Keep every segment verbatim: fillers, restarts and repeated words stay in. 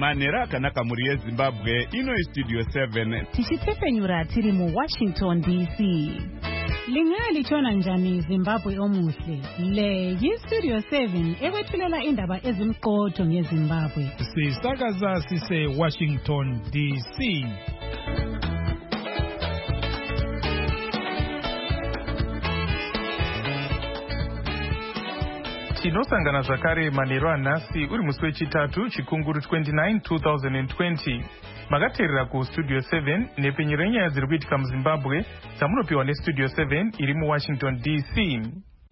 manhero akanaka mhuri yezimbabwe. Ino istudio seven tichitepfenyura tiri muwashington D C. Lingalitshona njani Zimbabwe omuhle? Le yistudio seven ekwethulela indaba ezimqotho ngeZimbabwe. Sisakaza sise Washington D C. Tinosangana zvakare manhero anhasi uri musi wechitatu chikunguru twenty-nine two thousand twenty. Makateerera kustudio seven nepenyero yenyaya dziri kuitika muZimbabwe dzamunopiwa nestudio seven iri muWashington D C.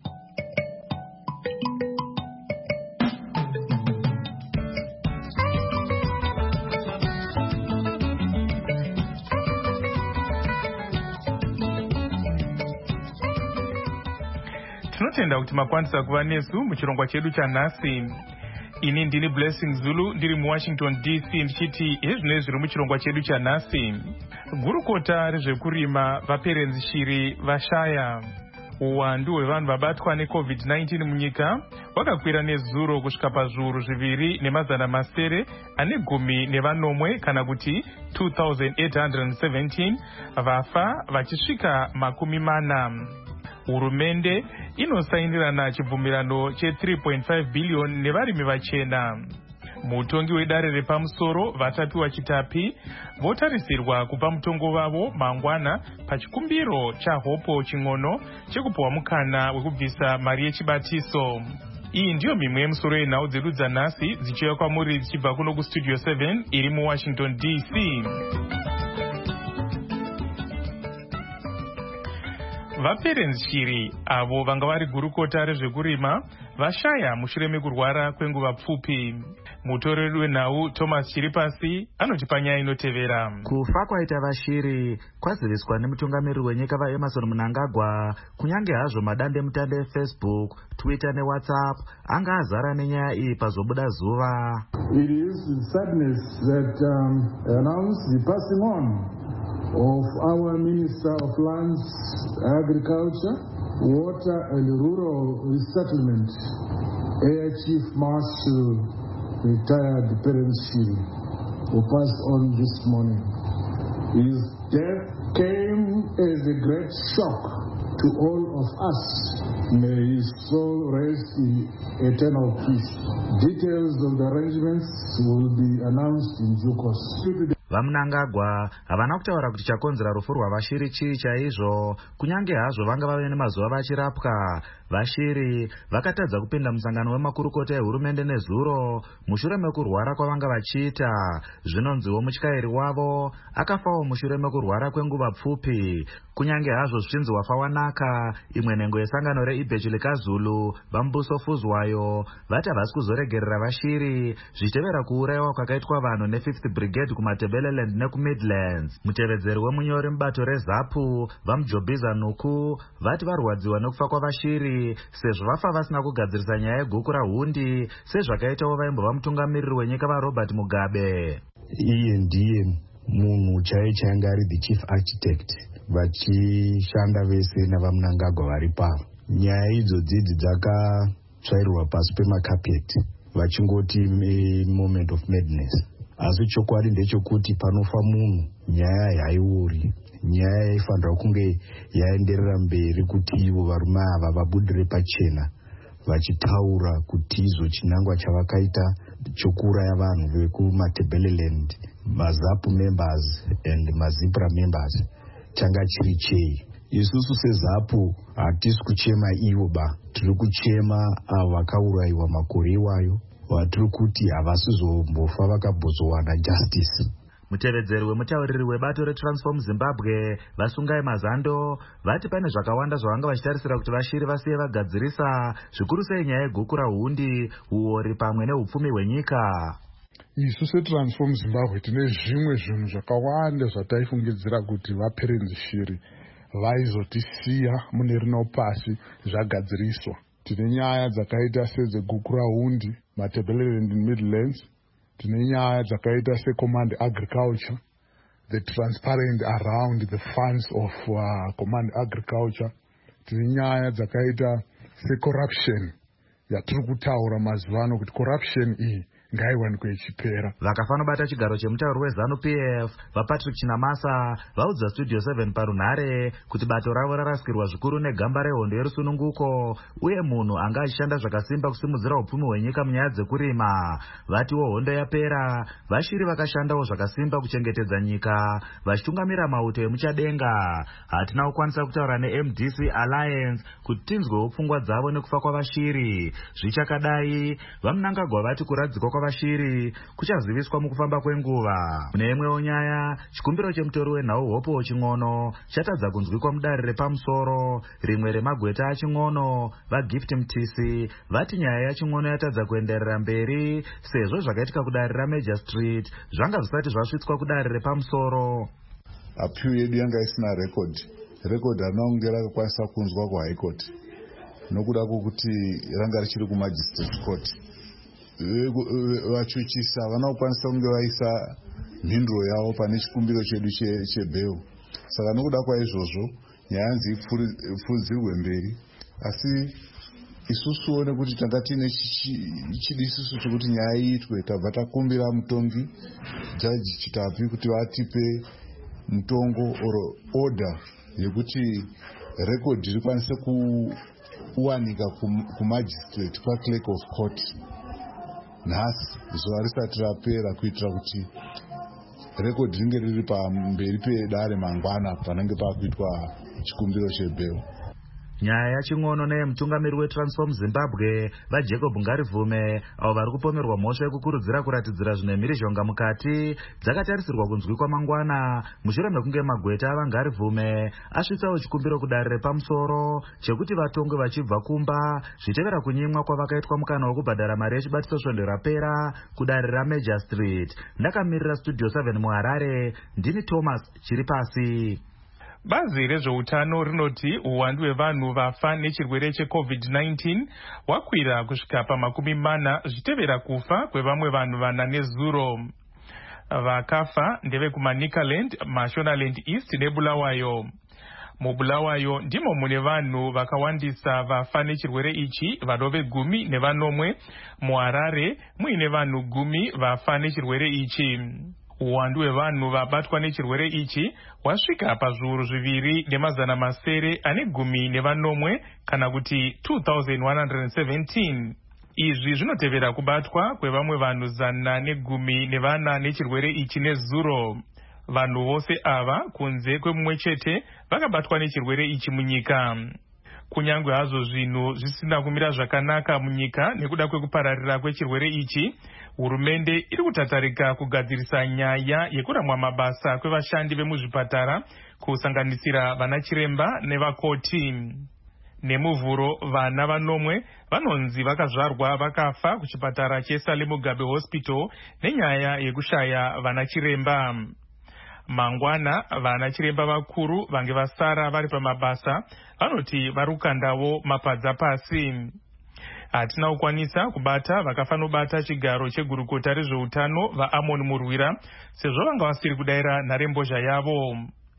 Tinotenda kuti makwanisa kuva nesu muchirongwa chedu chanhasi. Ini ndini Blessing Zulu ndiri muWashington D C ndichiti hezvino zviri muchirongwa chedu chanhasi. Gurukota rezvekurima vaperenzi shiri vashaya. Uwandu hwevanhu vabatwa necovid nineteen munyika hwakakwira nezuro kusvika pazviuru zviviri nemazana masere ane gumi nevanomwe kana kuti two thousand eight hundred seventeen vafa vachisvika makumi mana. Hurumende inosainirana chibvumirano che three point five billion nevarimi vachena. Mutongi wedare repamusoro vatapiwa chitapi votarisirwa kupa mutongo wavo mangwana pachikumbiro chahopo ching'ono chekupuwa mukana wekubvisa mari yechibatiso. Iyi ndiyo mimwe yemusoro yenhau dzedu dzanhasi dzichiuya kwamuri dzichibva kuno kustudio seven iri muWashington D C. Vaperenzi shiri avo vanga vari gurukota rezvekurima vashaya mushure mekurwara kwenguva pfupi. Mutoreri wenhau Thomas Chiripasi anoti panyaya inotevera. Kufa kwaita vashiri kwaziviswa nemutungamiriri wenyika vaEmerson Mnangagwa, kunyange hazvo madande mutande eFacebook, Twitter neWhatsApp anga azara nenyaya iyi pazobuda zuva. It is with sadness that um, announce the passing on of our Minister of Lands, Agriculture, Water and Rural Resettlement, Air Chief Marshal retired Perence Shiri, who passed on this morning. His death came as a great shock to all of us. May his soul rest in eternal peace. Details of the arrangements will be announced in due course. Vamnangagwa havana kutaura kuti chakonzera rufu rwavashiri chii chaizvo, kunyange hazvo vanga vave nemazuva vachirapwa. Vashiri vakatadza kupinda musangano wemakurukota ehurumende nezuro mushure mekurwara kwavanga vachiita. Zvinonziwo mutyairi wavo akafawo mushure mekurwara kwenguva pfupi. Kunyange hazvo zvichinzi wafa wanaka, imwe nhengo yesangano reIbhechi likaZulu Vambuso Fuzwayo vati havasi kuzoregerera vashiri zvichitevera kuurayiwa kwakaitwa vanhu ne-fifth Brigade kumatebeleland nekuMidlands. Mutevedzeri wemunyori mubato reZAPU Vamujobhiza Nuku vati varwadziwa nekufa kwavashiri sezvo vafa vasina kugadzirisa nyaya yeguku rahundi sezvakaitawo vaimbova mutungamiriri wenyika vaRobert Mugabe. Iye ndiye munhu chaiye chainge ari the chief architect vachishanda vese navamnangagwa vari pavo. Nyaya idzodzi dzakatsvairwa pasi pemakapeti vachingoti moment of madness. Asi chokwadi ndechekuti panofa munhu nyaya haiuri. Nyaya yaifanirwa kunge yaenderera mberi kuti ivo varume ava vabudire pachena vachitaura kuti izvo chinangwa chavakaita chokuuraya vanhu vekumatebeleland, maZAPU members and maZIPRA members changa chiri chei. Isusu seZAPU hatisi kuchema ivo ba, tiri kuchema avo vakaurayiwa makore iwayo, vatiri kuti havasizombofa vakabvozowana justice. Mutevedzeri wemutauriri webato reTransform Zimbabwe Vasungai Mazando vati pane zvakawanda zvavanga vachitarisira kuti vashiri vasiye vagadzirisa, zvikuru sei nyaya yeguku rahundi, uori pamwe neupfumi hwenyika. Isu seTransform Zimbabwe tine zvimwe zvinhu zvakawanda zvataifungidzira kuti vaperenzi shiri vaizotisiya mune rino pasi zvagadziriswa. Tine nyaya dzakaita sedzeguku rahundi, Matebeleland Midlands, tine nyaya dzakaita seCommand Agriculture, the transparent around the funds of uh, Command Agriculture, tine nyaya dzakaita secorruption yatiri kutaura mazuvano kuti corruption iyi ngaiwanikwe ichipera. Vakafanobata chigaro chemutauro weZanu P F vaPatrick Chinamasa vaudza Studio seven parunhare kuti bato ravo rarasikirwa zvikuru negamba rehondo yerusununguko uye munhu anga achishanda zvakasimba kusimudzira upfumi hwenyika munyaya dzekurima. Vatiwo hondo yapera, vashiri vakashandawo zvakasimba kuchengetedza nyika vachitungamira mauto emuchadenga. Hatina kukwanisa kutaura neM D C Alliance kuti tinzwewo pfungwa dzavo nekufa kwavashiri. Zvichakadai, vaMnangagwa vati kuradzikwa kwavashiri kuchaziviswa mukufamba kwenguva. Mune imwewo nyaya, chikumbiro chemutori wenhau Hope Ching'ono chatadza kunzwikwa mudare repamusoro. Rimwe remagweta aChing'ono, vaGift Mtisi, vati nyaya yaChing'ono yatadza kuenderera mberi sezvo zvakaitika kudare raMajor Street zvanga zvisati zvasvitswa kudare repamusoro. Appeal yedu yanga isina record. Record harina kunge rakakwanisa kunzwa kuHigh Court nokuda kwokuti ranga richiri kuMagistrate Court. Vachuchisa havana kukwanisa kunge vaisa mhinduro yavo pane chikumbiro chedu chebheu. Saka nokuda kwaizvozvo nyaya yanzi ipfudzirwe mberi, asi isusuwo nekuti tanga tine chidisiso chekuti nyaya iitwe, tabva takumbira mutongi Jaji Chitapi kuti vatipe mutongo or order yekuti record rikwanise kuwanika kuMagistrate kwaClerk of Court nhasi zuva risati rapera, kuitira kuti record ringe riri pamberi pedare mangwana panenge pakuitwa chikumbiro chebheu. Nyaya yaChing'ono neyemutungamiri weTransform Zimbabwe vaJacob Ngarivume avo vari kupomerwa mhosva yekukurudzira kuratidzira zvine mhirizhonga mukati dzakatarisirwa kunzwikwa mangwana mushure mekunge magweta avaNgarivume asvitsawo chikumbiro kudare repamusoro chekuti vatongwe vachibva kumba zvichitevera kunyimwa kwavakaitwa mukana wekubhadhara mari yechibatiso svondo rapera kudare raMajor Street. Ndakamirira Studio seven muHarare, ndini Thomas Chiripasi. Bazi rezveutano rinoti uwandu hwevanhu vafa nechirwere cheCovid nineteen wakwira kusvika pamakumi mana zvitevera kufa kwevamwe vanhu vana nezuro. Vakafa ndevekumaNicaland, Mashonaland East neBulawayo. MuBulawayo ndimo mune vanhu vakawandisa vafa nechirwere ichi, vadove gumi nevanomwe. MuHarare muine vanhu gumi vafa nechirwere ichi. Uwandu hwevanhu vabatwa nechirwere ichi wasvika pazviuru zviviri nemazana masere ane gumi nevanomwe kana kuti two thousand one hundred seventeen. Izvi zvinotevera kubatwa kwevamwe vanhu zana negumi nevana nechirwere ichi nezuro. Vanhu vose ava kunze kwemumwe chete vakabatwa nechirwere ichi munyika. Kunyangwe hazvo zvinhu zvisina kumira zvakanaka munyika nekuda kwekupararira kwechirwere ichi, hurumende iri kutatarika kugadzirisa nyaya yekuramwa mabasa kwevashandi vemuzvipatara kusanganisira vana chiremba nevakoti. Nemuvhuro vana vanomwe vanonzi vakazvarwa vakafa kuchipatara cheSally Mugabe Hospital nenyaya yekushaya vana chiremba. Mangwana vana chiremba vakuru vange vasara vari pamabasa vanoti vari kukandawo mapadza pasi. Hatina kukwanisa kubata vakafanobata chigaro chegurukota rezveutano vaAmon Murwira sezvo vanga vasiri kudaira nharembozha yavo.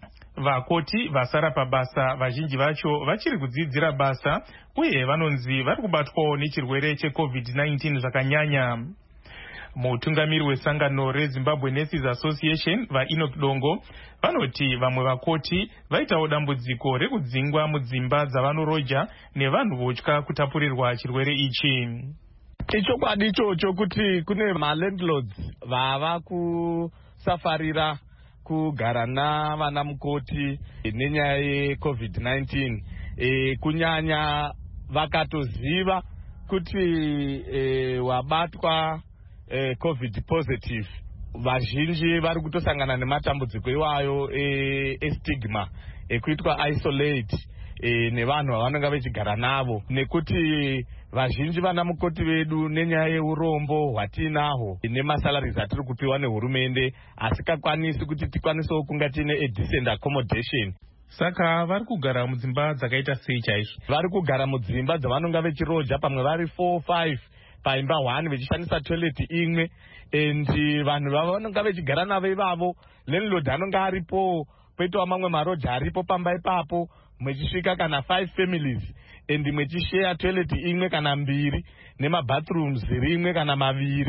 Vakoti vasara pabasa vazhinji vacho vachiri kudzidzira basa uye vanonzi vari kubatwawo nechirwere cheCovid nineteen zvakanyanya. Mutungamiri wesangano reZimbabwe Nurses Association vaEnoch Dongo vanoti vamwe vakoti vaitawo dambudziko rekudzingwa mudzimba dzavanoroja nevanhu votya kutapurirwa chirwere ichi. Ichokwadi ichocho kuti kune malandlords vava kusafarira kugara navana mukoti nenyaya yeCovid nineteen, e, kunyanya vakatoziva kuti e, wabatwa e, COVID positive. Vazhinji vari kutosangana nematambudziko iwayo e, estigma ekuitwa isolate e, nevanhu vavanenge vechigara navo, nekuti vazhinji vana mukoti vedu nenyaya yeurombo hwatinahwo nemasalaries atiri kupiwa nehurumende asikakwanisi kuti tikwanisewo kunga tine a decent accommodation. Saka vari kugara mudzimba dzakaita sei chaizvo? Vari kugara mudzimba dzavanonga vechiroja, pamwe vari four five paimba one vechishandisa toilet imwe, and vanhu vavo vanonga vechigara navo ivavo landlord anonga aripo, poitawo mamwe maroja aripo pamba ipapo, mwechisvika kana five families and mwechishare toilet imwe kana mbiri nemabathrooms rimwe kana maviri,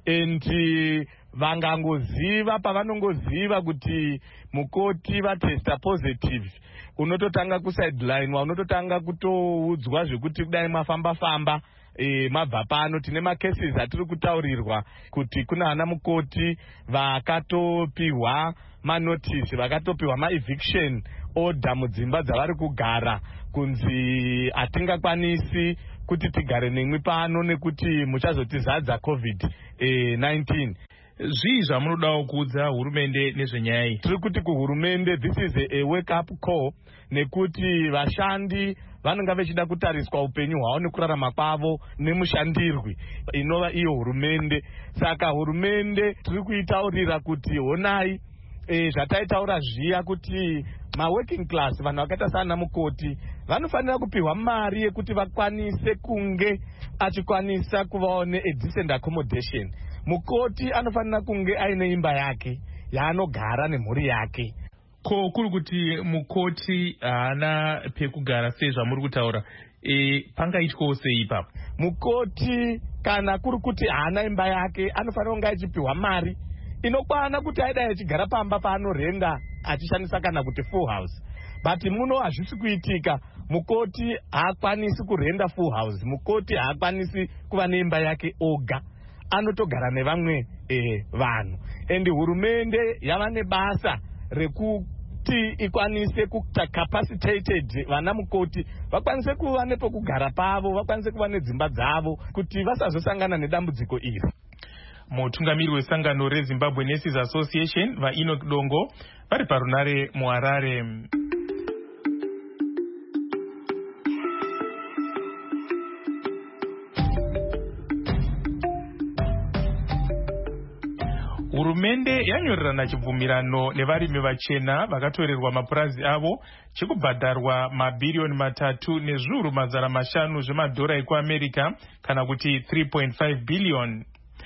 and vangangoziva pavanongoziva kuti mukoti vatesta positive unototanga kusideline unototanga kutoudzwa zvekuti kudai mafamba famba E, mabva pano tine macases atiri kutaurirwa kuti kuna ana mukoti vakatopiwa manotisi vakatopiwa maeviction order mudzimba dzavari kugara kunzi hatingakwanisi kuti tigare nemwi pano nekuti muchazotizadza covid nineteen. Zvii zvamunodawo kuudza hurumende nezvenyaya iyi? Tiri kuti kuhurumende this is a, a wake up call nekuti vashandi vanonga vachida kutariswa upenyu hwavo nekurarama kwavo nemushandirwi inova iyo hurumende. Saka hurumende tiri kuitaurira kuti honai e, zvataitaura zviya kuti maworking class vanhu vakaita sana mukoti vanofanira kupiwa mari yekuti vakwanise kunge achikwanisa kuvawo ne-decent accommodation. Mukoti anofanira kunge aine imba yake yaanogara nemhuri yake. Ko kuri kuti mukoti haana pekugara sezvamuri kutaura e, pangaitwawo sei ipapo? Mukoti kana kuri kuti haana imba yake anofanira kunge achipiwa mari inokwana kuti aidai achigara pamba paanorenda achishandisa kana kuti full house. But muno hazvisi kuitika. Mukoti haakwanisi kurenda full house. Mukoti haakwanisi kuva neimba yake oga, anotogara nevamwe eh, vanhu. And hurumende yava nebasa rekuti ikwanise kuta capacitated vana mukoti vakwanise kuva nepokugara pavo, vakwanise kuva nedzimba dzavo kuti vasazosangana nedambudziko iri. Mutungamiri wesangano reZimbabwe Nurses Association vaEnoch Dongo vari parunare muHarare. Hurumende yanyorerana chibvumirano nevarimi vachena vakatorerwa mapurazi avo chekubhadharwa mabhiriyoni matatu nezviuru mazana mashanu zvemadhora ekuAmerica kana kuti three point five billion.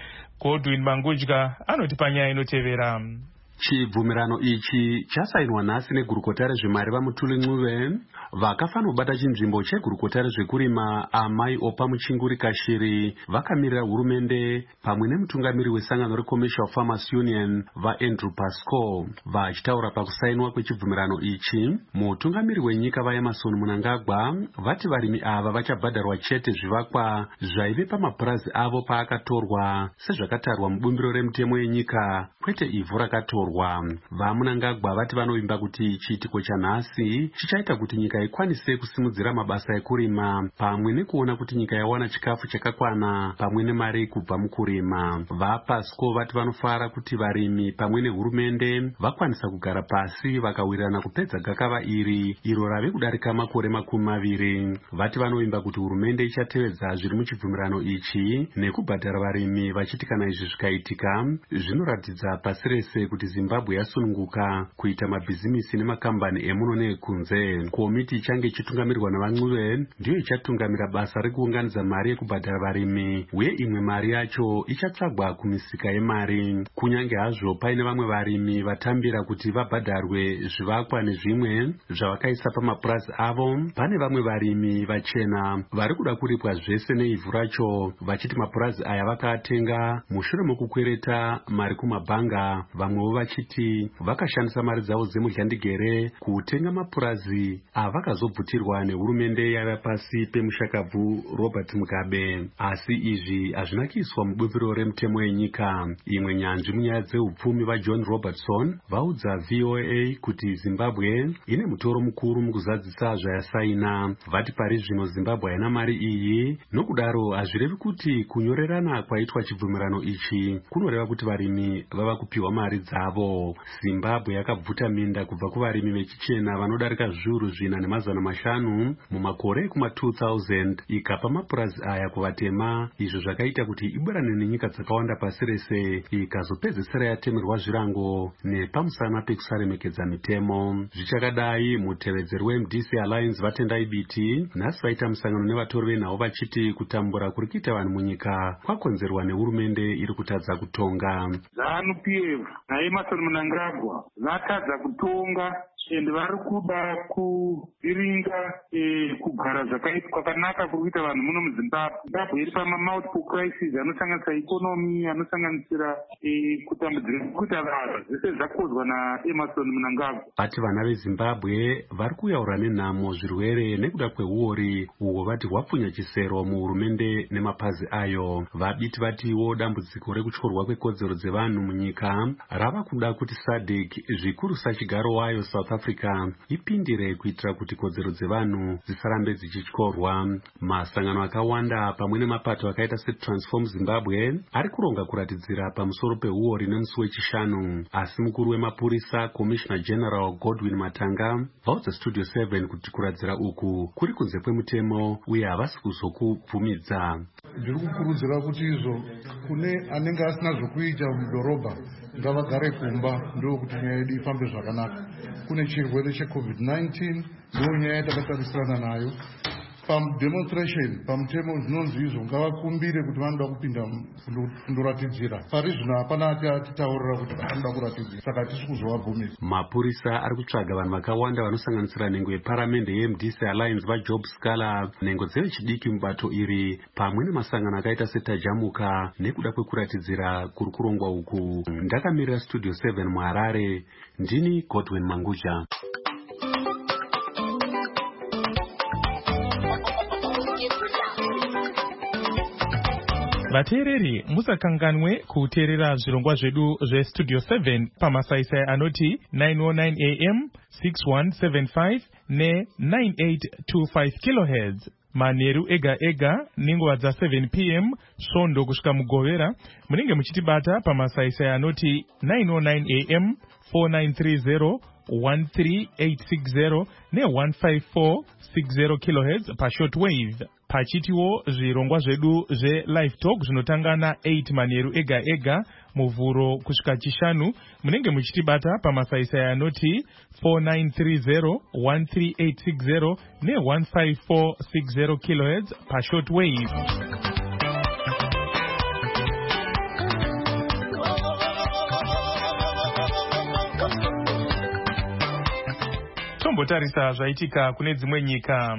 Godwin Mangudya anoti panyaya inotevera. Chibvumirano ichi chasainwa nhasi negurukota rezvemari vaMutuli Ncube vakafanira kubata chinzvimbo chegurukota rezvekurima amai Opa Muchinguri Kashiri vakamirira hurumende pamwe nemutungamiri wesangano reCommercial Farmers Union vaAndrew Pascoe. Vachitaura pakusainwa kwechibvumirano ichi, mutungamiri wenyika vaEmmerson Mnangagwa vati varimi ava vachabhadharwa chete zvivakwa zvaive pamapurazi avo paakatorwa sezvakatarwa mubumbiro remutemo yenyika, kwete ivhu rakatorwa. VaMnangagwa vati vanovimba kuti chiitiko chanhasi chichaita kuti nyika ikwanise kusimudzira mabasa ekurima pamwe nekuona kuti nyika yawana chikafu chakakwana pamwe nemari kubva mukurima. VaPasco vati vanofara kuti varimi pamwe nehurumende vakwanisa kugara pasi vakawirirana kupedza gakava iri iro rave kudarika makore makumi maviri. Vati vanovimba kuti hurumende ichatevedza zviri muchibvumirano ichi nekubhadhara varimi vachiti kana izvi zvikaitika zvinoratidza pasi rese kuti Zimbabwe yasununguka kuita mabhizimisi nemakambani emuno neekunze. Komiti ichange ichitungamirwa navaNcube ndiyo ichatungamira basa rekuunganidza mari yekubhadhara varimi, uye imwe mari yacho ichatsvagwa kumisika yemari. Kunyange hazvo paine vamwe varimi vatambira kuti vabhadharwe zvivakwa nezvimwe zvavakaisa pamapurazi avo, pane vamwe varimi vachena vari kuda kuripwa zvese neivhu racho, vachiti mapurazi aya vakaatenga mushure mokukwereta mari kumabhanga. Vamwewo vachiti vakashandisa mari dzavo dzemudyandigere kutenga mapurazi avakazobvutirwa nehurumende yava pasi pemushakabvu Robert Mugabe. Asi izvi hazvina kuiswa mubumbiro remutemo yenyika. Imwe nyanzvi munyaya dzeupfumi vaJohn Robertson vaudza V O A kuti Zimbabwe ine mutoro mukuru mukuzadzisa zvayasaina. Vati pari zvino Zimbabwe haina mari iyi, nokudaro hazvirevi kuti kunyorerana kwaitwa chibvumirano ichi kunoreva kuti varimi vava kupiwa mari dzavo. Zimbabwe yakabvuta minda kubva kuvarimi vechichena vanodarika zviuru zvina nemazana mashanu mumakore ekuma two thousand ikapa mapurazi aya kuvatema, izvo zvakaita kuti iburane nenyika dzakawanda pasi rese ikazopedzisira yatemerwa zvirango nepamusana pekusaremekedza mitemo. Zvichakadai, mutevedzeri weM D C Alliance vatendai biti nhasi vaita musangano nevatori venhau vachiti kutambura kuri kuita vanhu munyika kwakonzerwa nehurumende iri kutadza kutonga. ZANU P F naEmmerson Mnangagwa vatadza kutonga ende vari kuda kuviringa kugara zvakaitwa kwakanaka kuri kuita vanhu muno muzimbabwe. Zimbabwe iri pamamultiple crisis anosanganisira ikonomi, anosanganisira kutambudzika kuita vanhu, zvese zvakozwa naEmerson Mnangagwa. Vati vana veZimbabwe vari kuyaura nenhamo zvirwere nekuda kweuori uhwo vati hwapfunya chisero muhurumende nemapazi ayo. Vabiti vatiwo dambudziko rekutyorwa kwekodzero dzevanhu munyika rava kuda kuti SADC zvikuru sachigaro wayo South Africa ipindire kuitira kuti kodzero dzevanhu dzisarambe dzichityorwa. Masangano akawanda pamwe nemapato akaita seTransform Zimbabwe ari kuronga kuratidzira pamusoro peuori nemusi wechishanu, asi mukuru wemapurisa Commissioner General Godwin Matanga vaudza Studio seven kuti kuradzira uku kuri kunze kwemutemo uye havasi kuzokubvumidza. Ndiri kukurudzira kuti izvo kune anenge asina zvokuita mudhorobha ngavagare kumba, ndokuti nyaya yedu ifambe zvakanaka. Kune chirwere checovid nineteen ndo nyaya yatakasarisirana nayo. Pademonstration pamutemo zvinonzi izvo ngavakumbire kuti vanoda kupinda kundoratidzira. Pari zvino hapana atitaurira kuti vanoda kuratidzira, saka tisi kuzovabvumisa. Mapurisa ari kutsvaga vanhu vakawanda vanosanganisira nhengo yeparamende yeM D C Alliance vaJob Scala, nhengo dzevechidiki mubato iri pamwe nemasangano akaita seTajamuka nekuda kwekuratidzira kuri kurongwa uku. Ndakamirira Studio seven muHarare, ndini Godwin Manguja. Vateereri, musakanganwe kuteerera zvirongwa zvedu zveStudio seven pamasaisai anoti nine oh nine A M, six one seven five ne nine eight two five kilohertz. Manheru ega ega ninguva dza seven P M svondo kusvika mugovera munenge muchitibata pamasaisai anoti nine oh nine A M, four nine three zero, one three eight six zero ne one five four six zero kilohertz pashort wave. Pachitiwo zvirongwa zvedu zveLive Talk zvinotanga na eight manheru ega ega muvhuro kusvika chishanu munenge muchitibata pamasaisai anoti four nine three zero, one three eight six zero ne one five four six zero kilohertz pashort wave. Tombotarisa zvaitika kune dzimwe nyika.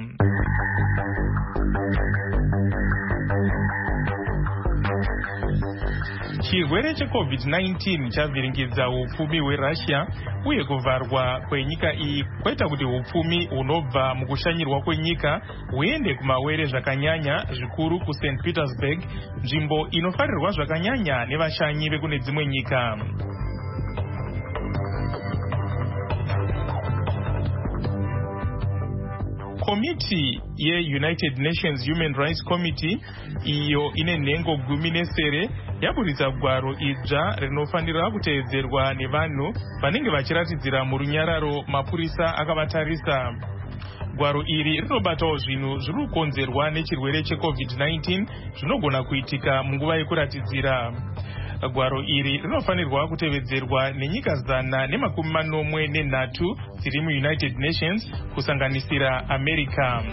Chirwere checovid nineteen chavhiringidza upfumi hweRussia uye kuvharwa kwenyika iyi kwaita kuti upfumi hunobva mukushanyirwa kwenyika huende kumawere zvakanyanya, zvikuru kuSaint Petersburg, nzvimbo inofarirwa zvakanyanya nevashanyi vekune dzimwe nyika. Komiti yeUnited Nations Human Rights Committee iyo ine nhengo gumi nesere yaburitsa gwaro idzva rinofanira kuteedzerwa nevanhu vanenge vachiratidzira murunyararo mapurisa akavatarisa. Gwaro iri rinobatawo zvinhu zviri kukonzerwa nechirwere checovid nineteen zvinogona kuitika munguva yekuratidzira. Gwaro iri rinofanirwa kutevedzerwa nenyika zana nemakumi manomwe nenhatu dziri muUnited Nations kusanganisira America.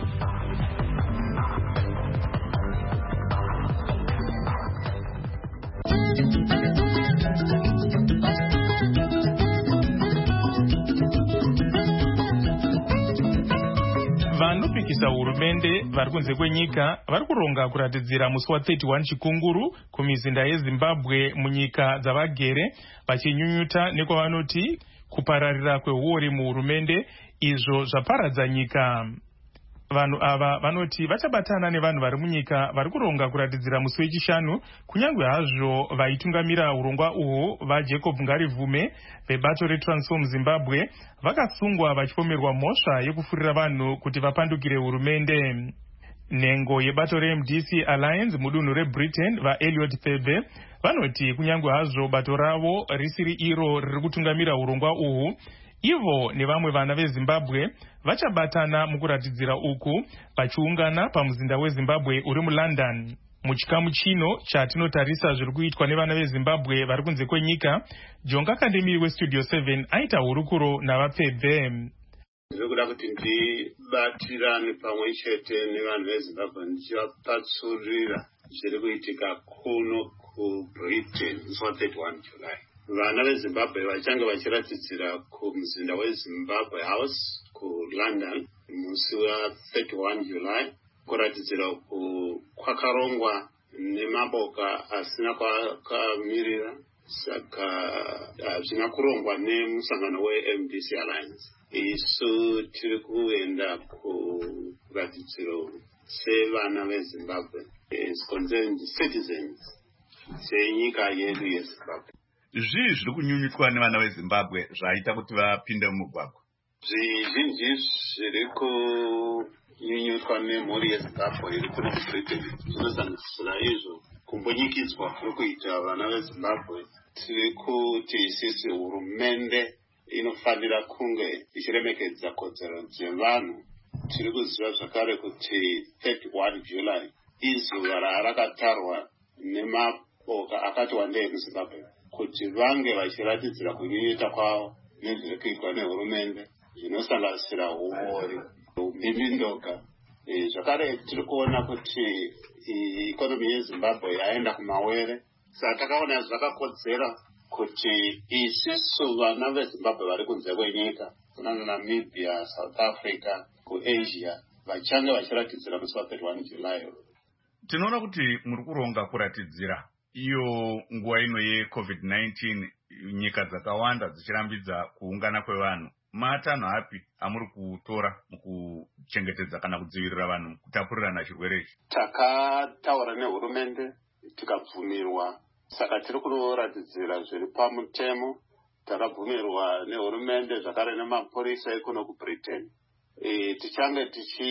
Vanopikisa hurumende vari kunze kwenyika vari kuronga kuratidzira musi wa thirty-one chikunguru kumizinda yeZimbabwe munyika dzavagere, vachinyunyuta nekwavanoti kupararira kweuori muhurumende izvo zvaparadza nyika. Vanhu ava vanoti vachabatana nevanhu vari munyika vari kuronga kuratidzira musi wechishanu, kunyange hazvo vaitungamira urongwa uhwo vaJacob Ngarivume vebato reTransform Zimbabwe vakasungwa vachipomerwa mhosva yekufurira vanhu kuti vapandukire hurumende. Nhengo yebato reM D C Alliance mudunhu reBritain vaEliot Febe vanoti kunyange hazvo bato ravo risiri iro riri kutungamira urongwa uhwu, ivo nevamwe vana veZimbabwe vachabatana mukuratidzira uku vachiungana pamuzinda weZimbabwe uri muLondon. Muchikamu chino chatinotarisa zviri kuitwa nevana veZimbabwe vari kunze kwenyika, Jonga Kandemiri weStudio seven aita hurukuro navaPfebve. Ndiri kuda kuti ndibatirane pamwe chete nevanhu veZimbabwe ndichivapatsurira zviri kuitika kuno kuBritain musi wa thirty-one July. vana vezimbabwe vachange vachiratidzira kumuzinda wezimbabwe house kulondon musi wa31 july kuratidzira kwakarongwa nemaboka asina kwakamirira saka zvina kurongwa nemusangano we-M D C Alliance. Isu tiri kuenda kuratidziro sevana vezimbabwe as concerned citizens senyika yedu yezimbabwe. Zvii zviri kunyunyutwa nevana vezimbabwe zvaita kuti vapinde mumugwagwa? Zvizhinji zviri kunyunyutwa nemhuri yezimbabwe iri kuno kubritain zvinosanganisira izvo kumbunyikidzwa kuri kuita vana vezimbabwe. Tiri kuti isisi hurumende inofanira kunge ichiremekedza kodzero dzevanhu. Tiri kuziva zvakare kuti thirty-one July izuva rakatarwa nemaboka akati wandei muzimbabwe kuti vange vachiratidzira kunyunyuta kwavo nezviri kuitwa nehurumende zvinosanganisira uori, umbindindoka. Zvakare tiri kuona kuti ikonomi yezimbabwe yaenda kumawere. Saka takaona zvakakodzera kuti isisu vana vezimbabwe vari kunze kwenyika kuna Namibia, South Africa, kuAsia vachange vachiratidzira musi wa thirty-one July. Tinoona kuti muri kuronga kuratidzira iyo nguva ino yeCovid nineteen nyika dzakawanda dzichirambidza kuungana kwevanhu. Matanho api amuri kutora mukuchengetedza kana kudzivirira vanhu kutapurirana chirwere ichi? Takataura nehurumende tikabvumirwa, saka tiri kuratidzira zviri pamutemo. Takabvumirwa nehurumende zvakare nemapurisa ekuno kuBritain. E, tichange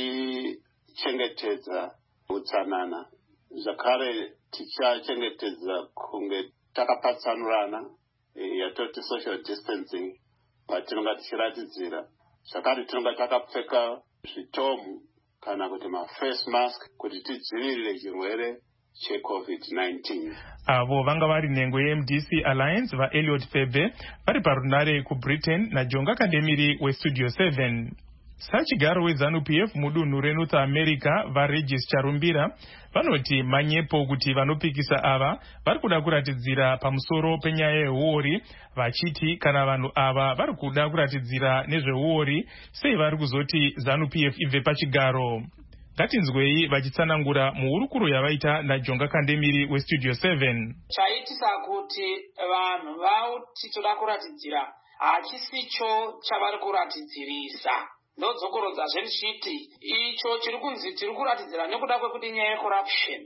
tichichengetedza utsanana, zvakare tichachengetedza kunge takapatsanurana, e, yatoti social distancing patinonga tichiratidzira. Zvakare tinonga takapfeka zvitomu kana kuti maface mask kuti tidzivirire chirwere cheCovid nineteen. Avo vanga vari nhengo ye-M D C Alliance vaElliot Febe vari parunare kuBritain naJonga Kandemiri weStudio seven. Sachigaro weZANU P F mudunhu reNorth America vaRegis Charumbira vanoti manyepo kuti vanopikisa ava vari kuda kuratidzira pamusoro penyaya yehuori, vachiti kana vanhu ava vari kuda kuratidzira nezvehuori sei vari kuzoti ZANU P F ibve pachigaro. Ngatinzwei vachitsanangura muhurukuro yavaita naJonga Kandemiri weStudio seven. Chaitisa kuti vanhu vauti toda kuratidzira hachisicho chavari kuratidzirisa. Ndodzokorodza zvechiti icho chiri kunzi tiri kuratidzira nekuda kwekuti nyaya yecorruption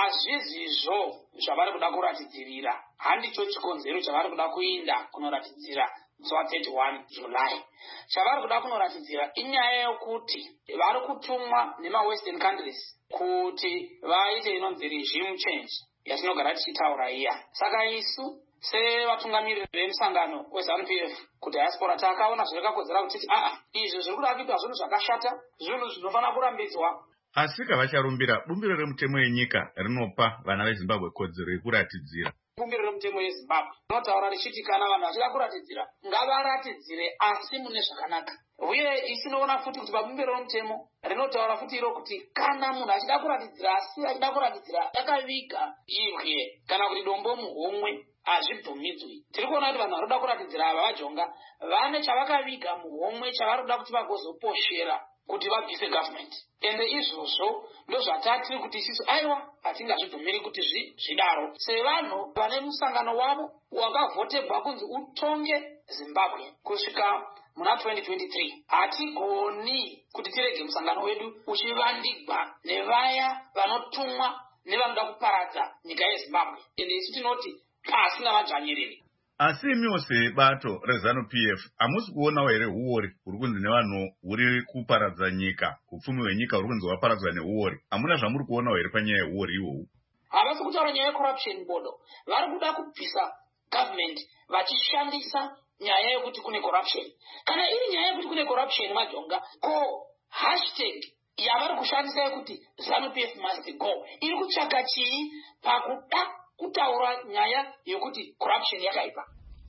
hazvizizvo zvavari kuda kuratidzirira. Handicho chikonzero chavari kuda kuinda kunoratidzira musi wa thirty-one July. Chavari kuda kunoratidzira inyaya yokuti vari kutumwa nemawestern countries kuti vaite inonzi regime change yatinogara tichitaura iya. Saka isu sevatungamiriri vemusangano weZANU P F kudiaspora takaona zvakakodzera kuti aa izvi zviri kuda kuitwa zvinhu zvakashata, zvinhu zvinofanira kurambidzwa. Asi kavacharumbira bumbiro remutemo yenyika rinopa vana veZimbabwe kodzero yekuratidzira. Bumbiro remutemo yeZimbabwe rinotaura richiti kana vanhu vachida kuratidzira ngavaratidzire asi mune zvakanaka. Uye isinoona futi kuti pabumbiro remutemo rinotaura futi iro kuti kana munhu achida kuratidzira asi achida kuratidzira akaviga irye kana kuti dombo muhomwe hazvibvumidzwi. Tiri kuona kuti vanhu varoda kuratidzira ava vaJonga vane chavakaviga muhomwe chavaroda kuti vagozoposhera kuti vabvise government. Ende izvozvo ndozvatatiri kuti isisu aiwa hatingazvibvumiri kuti zvidaro. Sevanhu vane musangano wavo wakavhotegwa kunzi utonge Zimbabwe kusvika muna twenty twenty-three. Hatigoni kuti tirege musangano wedu uchivandigwa nevaya vanotumwa nevanoda kuparadza nyika yeZimbabwe. Ende isu tinoti pasina madzvanyiriri. Asi imiwo sebato reZANU P F hamusi kuonawo here huori huri kunzi nevanhu huri kuparadza nyika, upfumi hwenyika huri kunzi hwaparadzwa nehuori? Hamuna zvamuri kuonawo here panyaya yehuori iwohu? Havasi kutaura nyaya yecorruption bodo. Vari kuda kubvisa government vachishandisa nyaya yekuti kune corruption. Kana iri nyaya yekuti kune corruption maJonga, ko hashtag yavari kushandisa yekuti ZANU P F must go iri kutsvaga chii pakuda kutaura nyaya yokuti corruption yakaipa?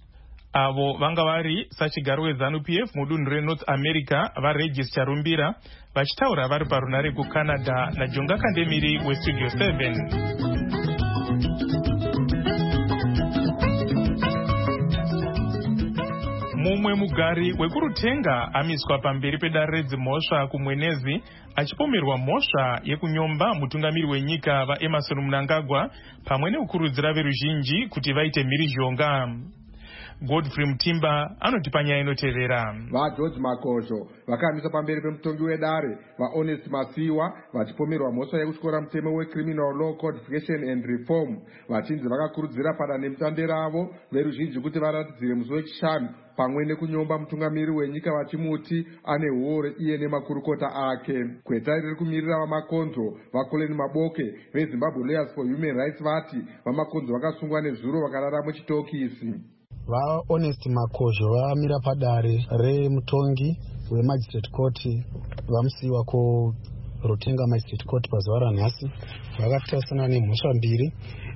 Avo vanga vari sachigaro weZANU P F mudunhu reNorth America vaRegis Charumbira vachitaura vari parunare kuCanada naJonga Kandemiri weStudio seven. mumwe mugari wekurutenga amiswa pamberi pedare redzimhosva kumwenezi achipomerwa mhosva yekunyomba mutungamiri wenyika vaEmmerson Mnangagwa pamwe nekukurudzira veruzhinji kuti vaite mhirizhonga. Godfrey Mutimba anoti panyaya inotevera. VaGeorge Makosho vakamiswa pamberi pemutongi wedare vaHonest Masiwa vachipomerwa mhosva yekutyora mutemo weCriminal Law Codification and Reform vachinzi vakakurudzira padandemutande ravo veruzhinji kuti varatidzire musi wechishanu pamwe nekunyomba mutungamiri wenyika vachimuti ane huore iye nemakurukota ake. Kweta riri kumirira vamakonzo vaColin Maboke veZimbabwe Lawyers for Human Rights vati vamakonzo vakasungwa nezuro vakarara muchitokisi. VaHonest Makosho vamira padare remutongi weMagistrate Court vamusiwa kuRutenga Magistrate Court pazuva ranhasi vakatarisana nemhosva mbiri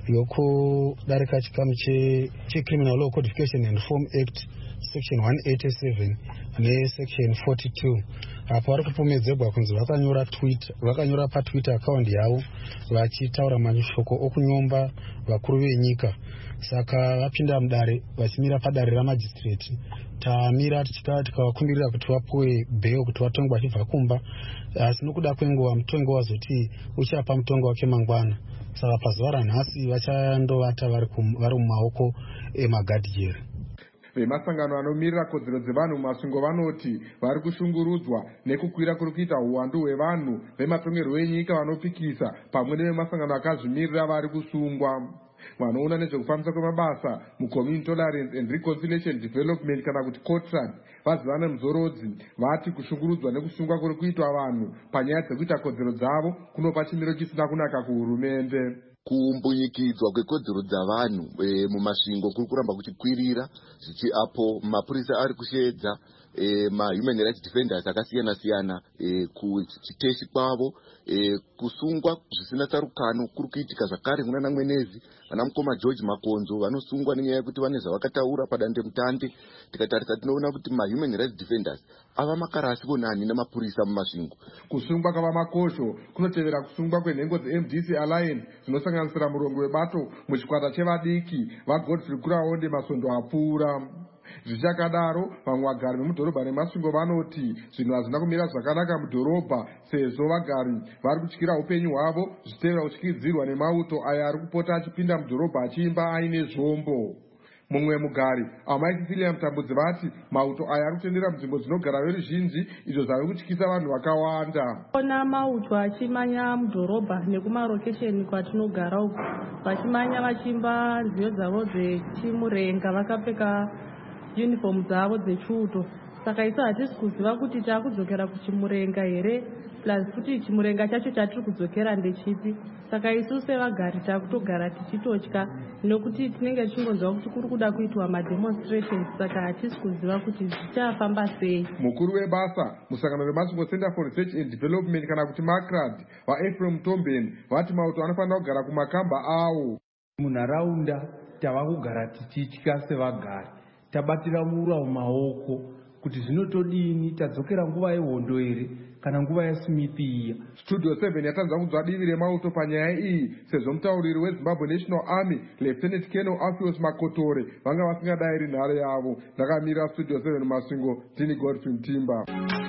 yokudarika chikamu cheCriminal Law Codification and Reform Act section one eighty-seven nesection forty-two. Apo vari kupomedzerwa kunzi vakanyora tweet vakanyora paTwitter account yavo vachitaura mashoko okunyomba vakuru venyika. Saka vapinda mudare vachimira padare ramagistrate. Tamira tikavakumbirira kuti vapuwe bail kuti vatongwe vachibva kumba, asi nokuda kwenguva mutongi wazoti uchapa mutongo wake mangwana. Saka pazuva ranhasi vachandovata vari mumaoko emagadhiyeri. Vemasangano anomirira kodzero dzevanhu mumasvingo vanoti vari kushungurudzwa nekukwira kuri kuita uwandu hwevanhu vematongerwo enyika vanopikisa pamwe nevemasangano akazvimirira vari kusungwa. Vanoona nezvekufambisa kwemabasa muCommunity Tolerance and Reconciliation Development kana kuti COTRAD vazivana muzorodzi vati kushungurudzwa nekusungwa kuri kuitwa vanhu panyaya dzekuita kodzero dzavo kunopa chimiro chisina kunaka kuhurumende. Kumbunyikidzwa kwekodzero dzavanhu e, mumasvingo kuri kuramba kuchikwirira zvichi apo mapurisa ari kusheedza e, ma-human rights defenders akasiyana siyana e, kuchiteshi kwavo e, kusungwa zvisina tsarukano kuri kuitika zvakare munana Mwenezi vana mukoma George Makonzo vanosungwa nenyaya yekuti vane zvavakataura padandemutande. Tikatarisa tinoona kuti ma-human rights defenders ava makarasi vonani namapurisa mumasvingo. Kusungwa kwavamakosho kunotevera kusungwa kwenhengo dzeM D C Alliance dzinosanganisira murongo webato muchikwata chevadiki vaGodfrey Kuraonde Masondo apfuura. Zvichakadaro vamwe vagari vemudhorobha nemasvingo vanoti zvinhu hazvina kumira zvakanaka mudhorobha sezvo vagari vari kutyira upenyu hwavo zvichitevera kutyidzirwa nemauto aya ari kupota achipinda mudhorobha achiimba aine zvombo. Mumwe mugari Amai Cecilia Mutambudzi vati mauto aya ari kutendera munzvimbo dzinogara veruzhinji izvo zvari kutyisa vanhu vakawanda. Ona mauto achimanya mudhorobha nekumarokesheni kwatinogara uko vachimanya vachimba nziyo dzavo dzechimurenga vakapfeka uniform dzavo dzechuto. Saka isu hatisi kuziva kuti taakudzokera kuchimurenga here plus kuti chimurenga chacho chatiri kudzokera ndechipi. Saka isu sevagari taakutogara tichitotya nekuti tinenge tichingonzwa kuti kuri kuda kuitwa mademonstrations. Saka hatisi kuziva kuti zvichafamba sei. Mukuru webasa musangano remasvingo Center for Research and Development kana kuti MACRAD vaEphraim Tombeni vati mauto anofanira kugara kumakamba awo. Munharaunda tava kugara tichitya sevagari, tabatira mura mumaoko kuti zvinotodini, tadzokera nguva yehondo here kana nguva yaSmith iya. Studio seven yatanza kunzwa divi remauto panyaya iyi sezvo mutauriri weZimbabwe National Army Lieutenant Colonel Alpheus Makotore vanga vasingadayiri nhare yavo. Ndakamira Studio seven mumasvingo ndini Godfrey Mutimba.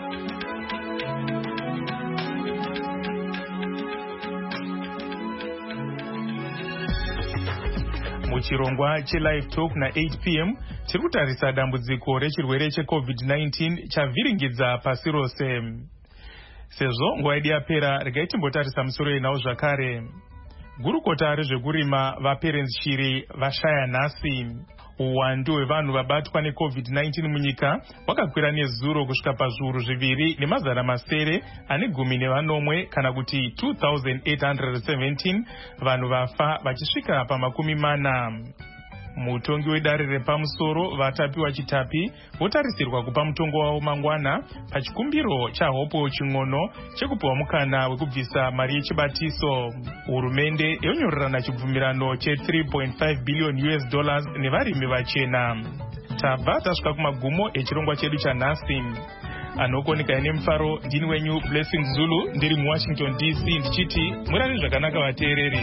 Muchirongwa cheLive Talk na eight p m tiri kutarisa dambudziko rechirwere cheCovid nineteen chavhiringidza pasi rose. Sezvo nguva yedu yapera regai timbotarisa musoro yenhau zvakare. Gurukota rezvekurima vaPerens Shiri vashaya nhasi. Uwandu hwevanhu vabatwa neCovid nineteen munyika hwakakwira nezuro kusvika pazviuru zviviri nemazana masere ane gumi nevanomwe kana kuti two thousand eight hundred seventeen vanhu vafa vachisvika pamakumi mana. Mutongi wedare repamusoro vatapiwa chitapi votarisirwa kupa mutongo wavo mangwana pachikumbiro chaHopo Ching'ono chekupiwa mukana wekubvisa mari yechibatiso. Hurumende yonyorerana chibvumirano che three point five billion U S dollars nevarimi vachena. Tabva tasvika kumagumo echirongwa chedu chanhasi. Anokoneka nemufaro ndini wenyu Blessing Zulu ndiri muWashington D C ndichiti murari zvakanaka vateereri.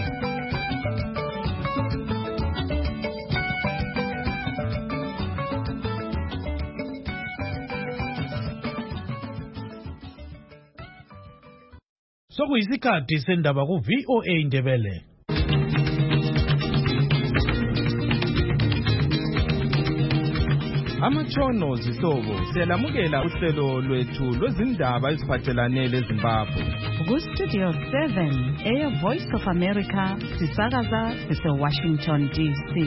sokuyisikhathi sendaba ku V O A Indebele. Amatshono zihlobo siyalamukela uhlelo lwethu lwezindaba eziphathelane leZimbabwe. Ku Studio seven eya Voice of America sisakaza sise Washington D C.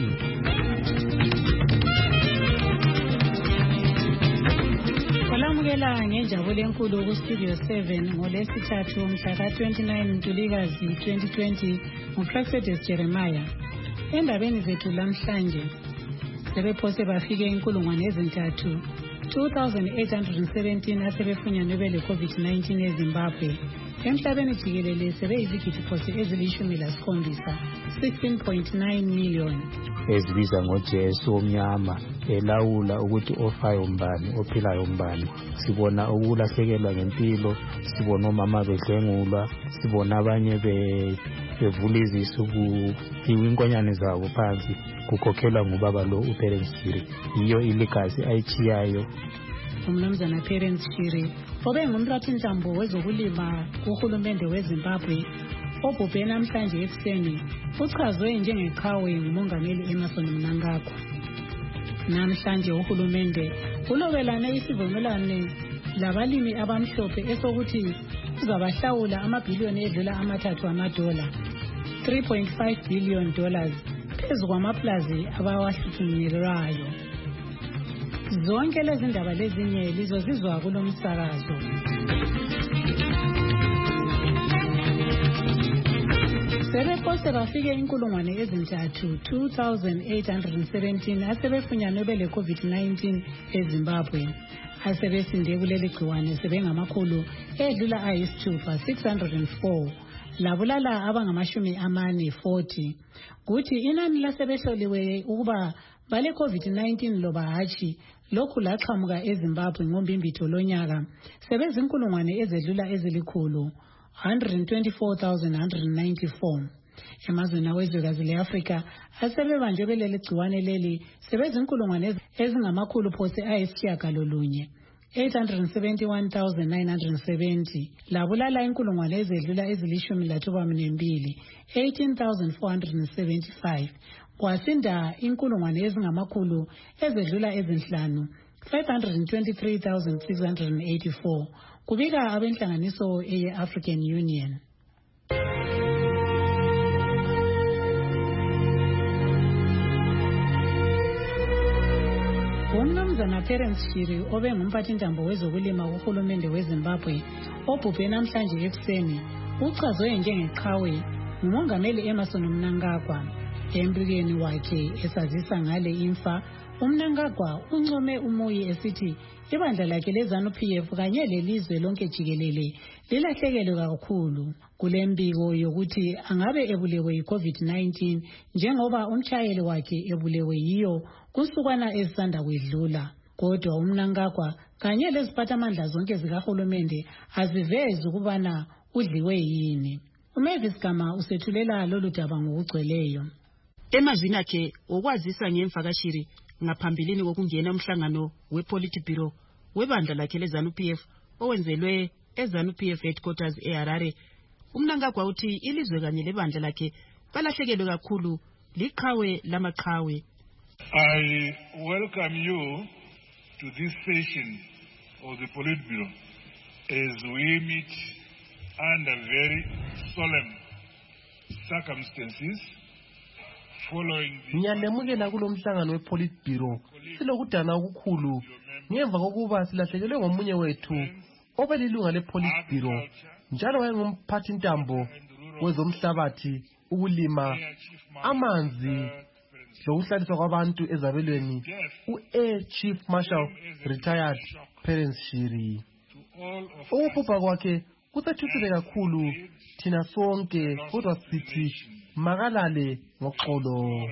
Olamukela ngenjabulo enkulu ku Studio seven ngolesithathu mhla ka twenty-nine Ntulikazi twenty twenty nguProfetes Jeremiah. Endabeni zethu lamhlanje sebephose bafike inkulungwane ezintathu two thousand eight hundred seventeen asebefunyanwe bele COVID nineteen eZimbabwe. Emhlabeni jikelele sebeyizigidi phose ezilishumi lasikhombisa sixteen point nine million. Ezibiza ngoJesu omnyama elawula ukuthi ofayo mbani ophilayo mbani. Sibona ukulahlekelwa ngempilo, sibona omama bedlengulwa, sibona abanye be bevula izisu kuyinkonyane zabo phansi kukhokhelwa ngubaba lo uParents Shiri. Iyo ilegacy ayichiyayo umnumzana Parents Shiri obengumrathi ntambo wezokulima kuhulumende weZimbabwe obhubhe namhlanje ekuseni uchazwe njengeqhawe ngumongameli Emmerson Mnangagwa. Namhlanje uhulumende ulobelane isivumelwano labalimi abamhlophe esokuthi uzabahlawula amabhiliyoni edlula amathathu amadola three point five billion dollars phezu kwamaplazi abawahluthunyilayo. Zonke lezi ndaba lezinye lizozizwa kulomsakazo. Sebephose bafike inkulungwane ezintathu two thousand eight hundred seventeen asebefunyanwe bele COVID nineteen eZimbabwe. Asebesinde kuleli gciwane sebengamakhulu edlula ayisithupha six hundred four. Labulala abangamashumi amane forty. Kuthi inani lasebehloliwe ukuba bale COVID nineteen loba hatshi lokhu laqhamuka eZimbabwe ngombimbitho lonyaka sebezinkulungwane ezedlula ezilikhulu one hundred twenty-four thousand one hundred ninety-four. Emazweni awezwekazi leAfrika asebebanjwe beleli gciwane leli sebezinkulungwane ezingamakhulu phose ayisitshiyagalolunye eight hundred seventy-one thousand nine hundred seventy. Labulala inkulungwane ezedlula ezilishumi lathuba mbili eighteen thousand four hundred seventy-five. Kwasinda inkulungwane ezingamakhulu ezedlula ezinhlanu five hundred twenty-three thousand six hundred eighty-four. Kubika abenhlanganiso ye-African Union. Umnumzana Parents Shiri obengumphathi ntambo wezokulima kuhulumende weZimbabwe obhubhe namhlanje ekuseni uchazwe njengeqhawe ngumongameli Emmerson Mnangagwa. Embikweni wakhe esazisa ngale imfa uMnangagwa uncome umoyi esithi ibandla lakhe leZANU P F kanye lelizwe lonke jikelele lilahlekelwe kakhulu kulembiko yokuthi angabe ebulewe yiCovid nineteen njengoba umtshayeli wakhe ebulewe yiyo kusukwana esanda kwedlula. Kodwa uMnangagwa kanye leziphathamandla zonke zikahulumende azivezi ukubana udliwe yini. uMavis Gama usethulela lolu daba ngokugcweleyo. Emazwini akhe okwazisa ngemfa kaShiri ngaphambilini kokungena umhlangano wePolitburo webandla lakhe leZANU P F owenzelwe eZANU P F headquarters eHarare. uMnangagwa uthi ilizwe kanye lebandla lakhe balahlekelwe kakhulu liqhawe lamaqhawe. I welcome you to this session of the Politburo as we meet under very solemn circumstances. Ngiyalemukela kulo mhlangano wePolitburo silokudana okukhulu ngemva kokuba silahlekelwe ngomunye wethu obelilunga lePolitburo njalo wayengumphathi ntambo wezomhlabathi, ukulima, amanzi lokuhlaliswa kwabantu ezabelweni, u-Air Chief Marshal Retired Parents Shiri. Ukubhubha kwakhe kusethusile kakhulu thina sonke, kodwa sithi makalale ngoxolo.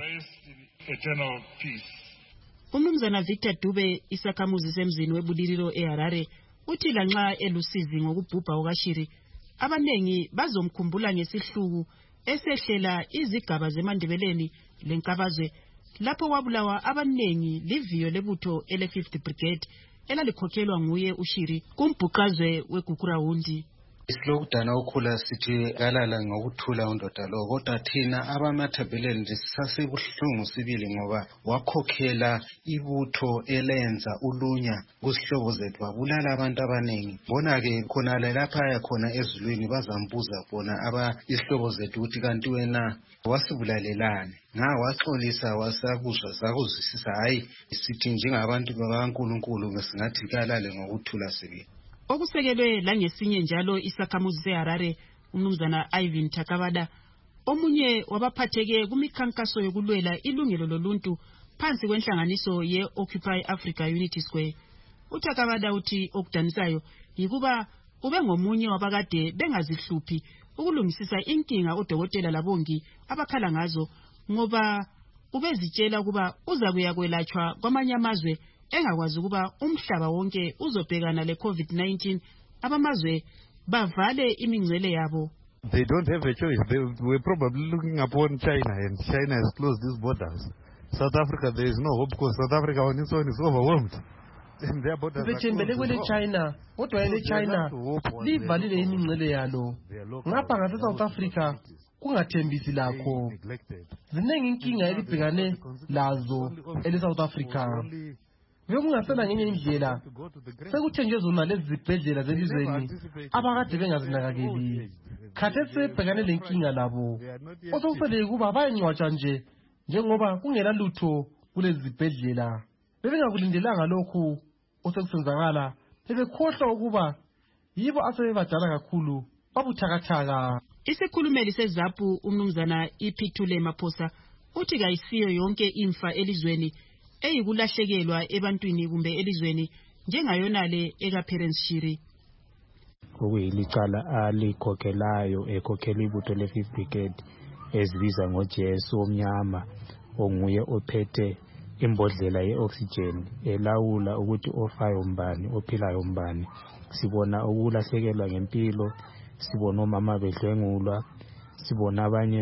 Umnumzana Victor Dube isakhamuzi semzini webudililo eHarare uthi lanxa elusizi ngokubhubha okaShiri abanengi bazomkhumbula ngesihluku esehlela izigaba zemandebeleni lenkabazwe lapho wabulawa abanengi liviyo lebutho ele fifth Brigade elalikhokhelwa nguye uShiri kumbhuqazwe weGugurawundi. Isilokudana ukhula sithi kalala ngokuthula undoda lo, kodwa thina abamathebeleni sisasebuhlungu sibili ngoba wakhokhela ibutho elenza ulunya kusihlobo zethu wabulala abantu abaningi. Bona-ke khonale lapha khona ezulwini bazambuza bona aba isihlobo zethu ukuthi kanti wena wasibulalelani. Nga waxolisa wasakuzwa sakuzwisisa hayi sithi njengabantu bakaNkulunkulu ngesingathi kalale ngokuthula sibili. Okusekelwe la ngesinye njalo isakhamuzi seHarare umnumzana Ivan Takabada omunye wabaphatheke kumikhankaso yokulwela ilungelo loluntu phansi kwenhlanganiso ye-Occupy Africa Unity Square. UTakabada uthi okudanisayo yikuba ube ngomunye wabakade bengazihluphi ukulungisisa inkinga odokotela labongi abakhala ngazo ngoba ubezitshela kuba uza kuyakwelatshwa kwamanye amazwe engakwazi ukuba umhlaba wonke uzobhekana le COVID nineteen abamazwe bavale imingcele yabo. They don't have a choice. They were probably looking upon China, and China has closed these borders. South Africa, there is no hope because South Africa on its own is overwhelmed. Bethembele China, kodwa ele China livalile imingcele yalo. Ngapha ngase South Africa kungathembisi lakho. Ziningi inkinga elibhekane lazo ele South Africa. Bekungasela ngenye indlela sekuthenjezwe imali ezibhedlela zelizweni abakade bengazinakakeli. Khathesi bhekane lenkinga labo osokusele kuba bayencwatsha nje njengoba kungela lutho kulezi zibhedlela. Bebengakulindelanga lokhu osekusenzakala bebekhohlwa ukuba yibo asebebadala kakhulu babuthakathaka. Isikhulumeli seZAPU umnumzana Iphithule Maphosa uthi kayisiyo yonke imfa elizweni eyikulahlekelwa ebantwini kumbe elizweni njengayonale ekaPerence Shiri. Okuyilicala alikhokhelayo ekhokhela ibutho le-Fifth Brigade ezibiza ngoJesu omnyama onguye ophethe imbodlela ye-oxygen elawula ukuthi ofayo mbani ophilayo mbani. Sibona ukulahlekelwa ngempilo, sibona omama bedlwengulwa, sibona abanye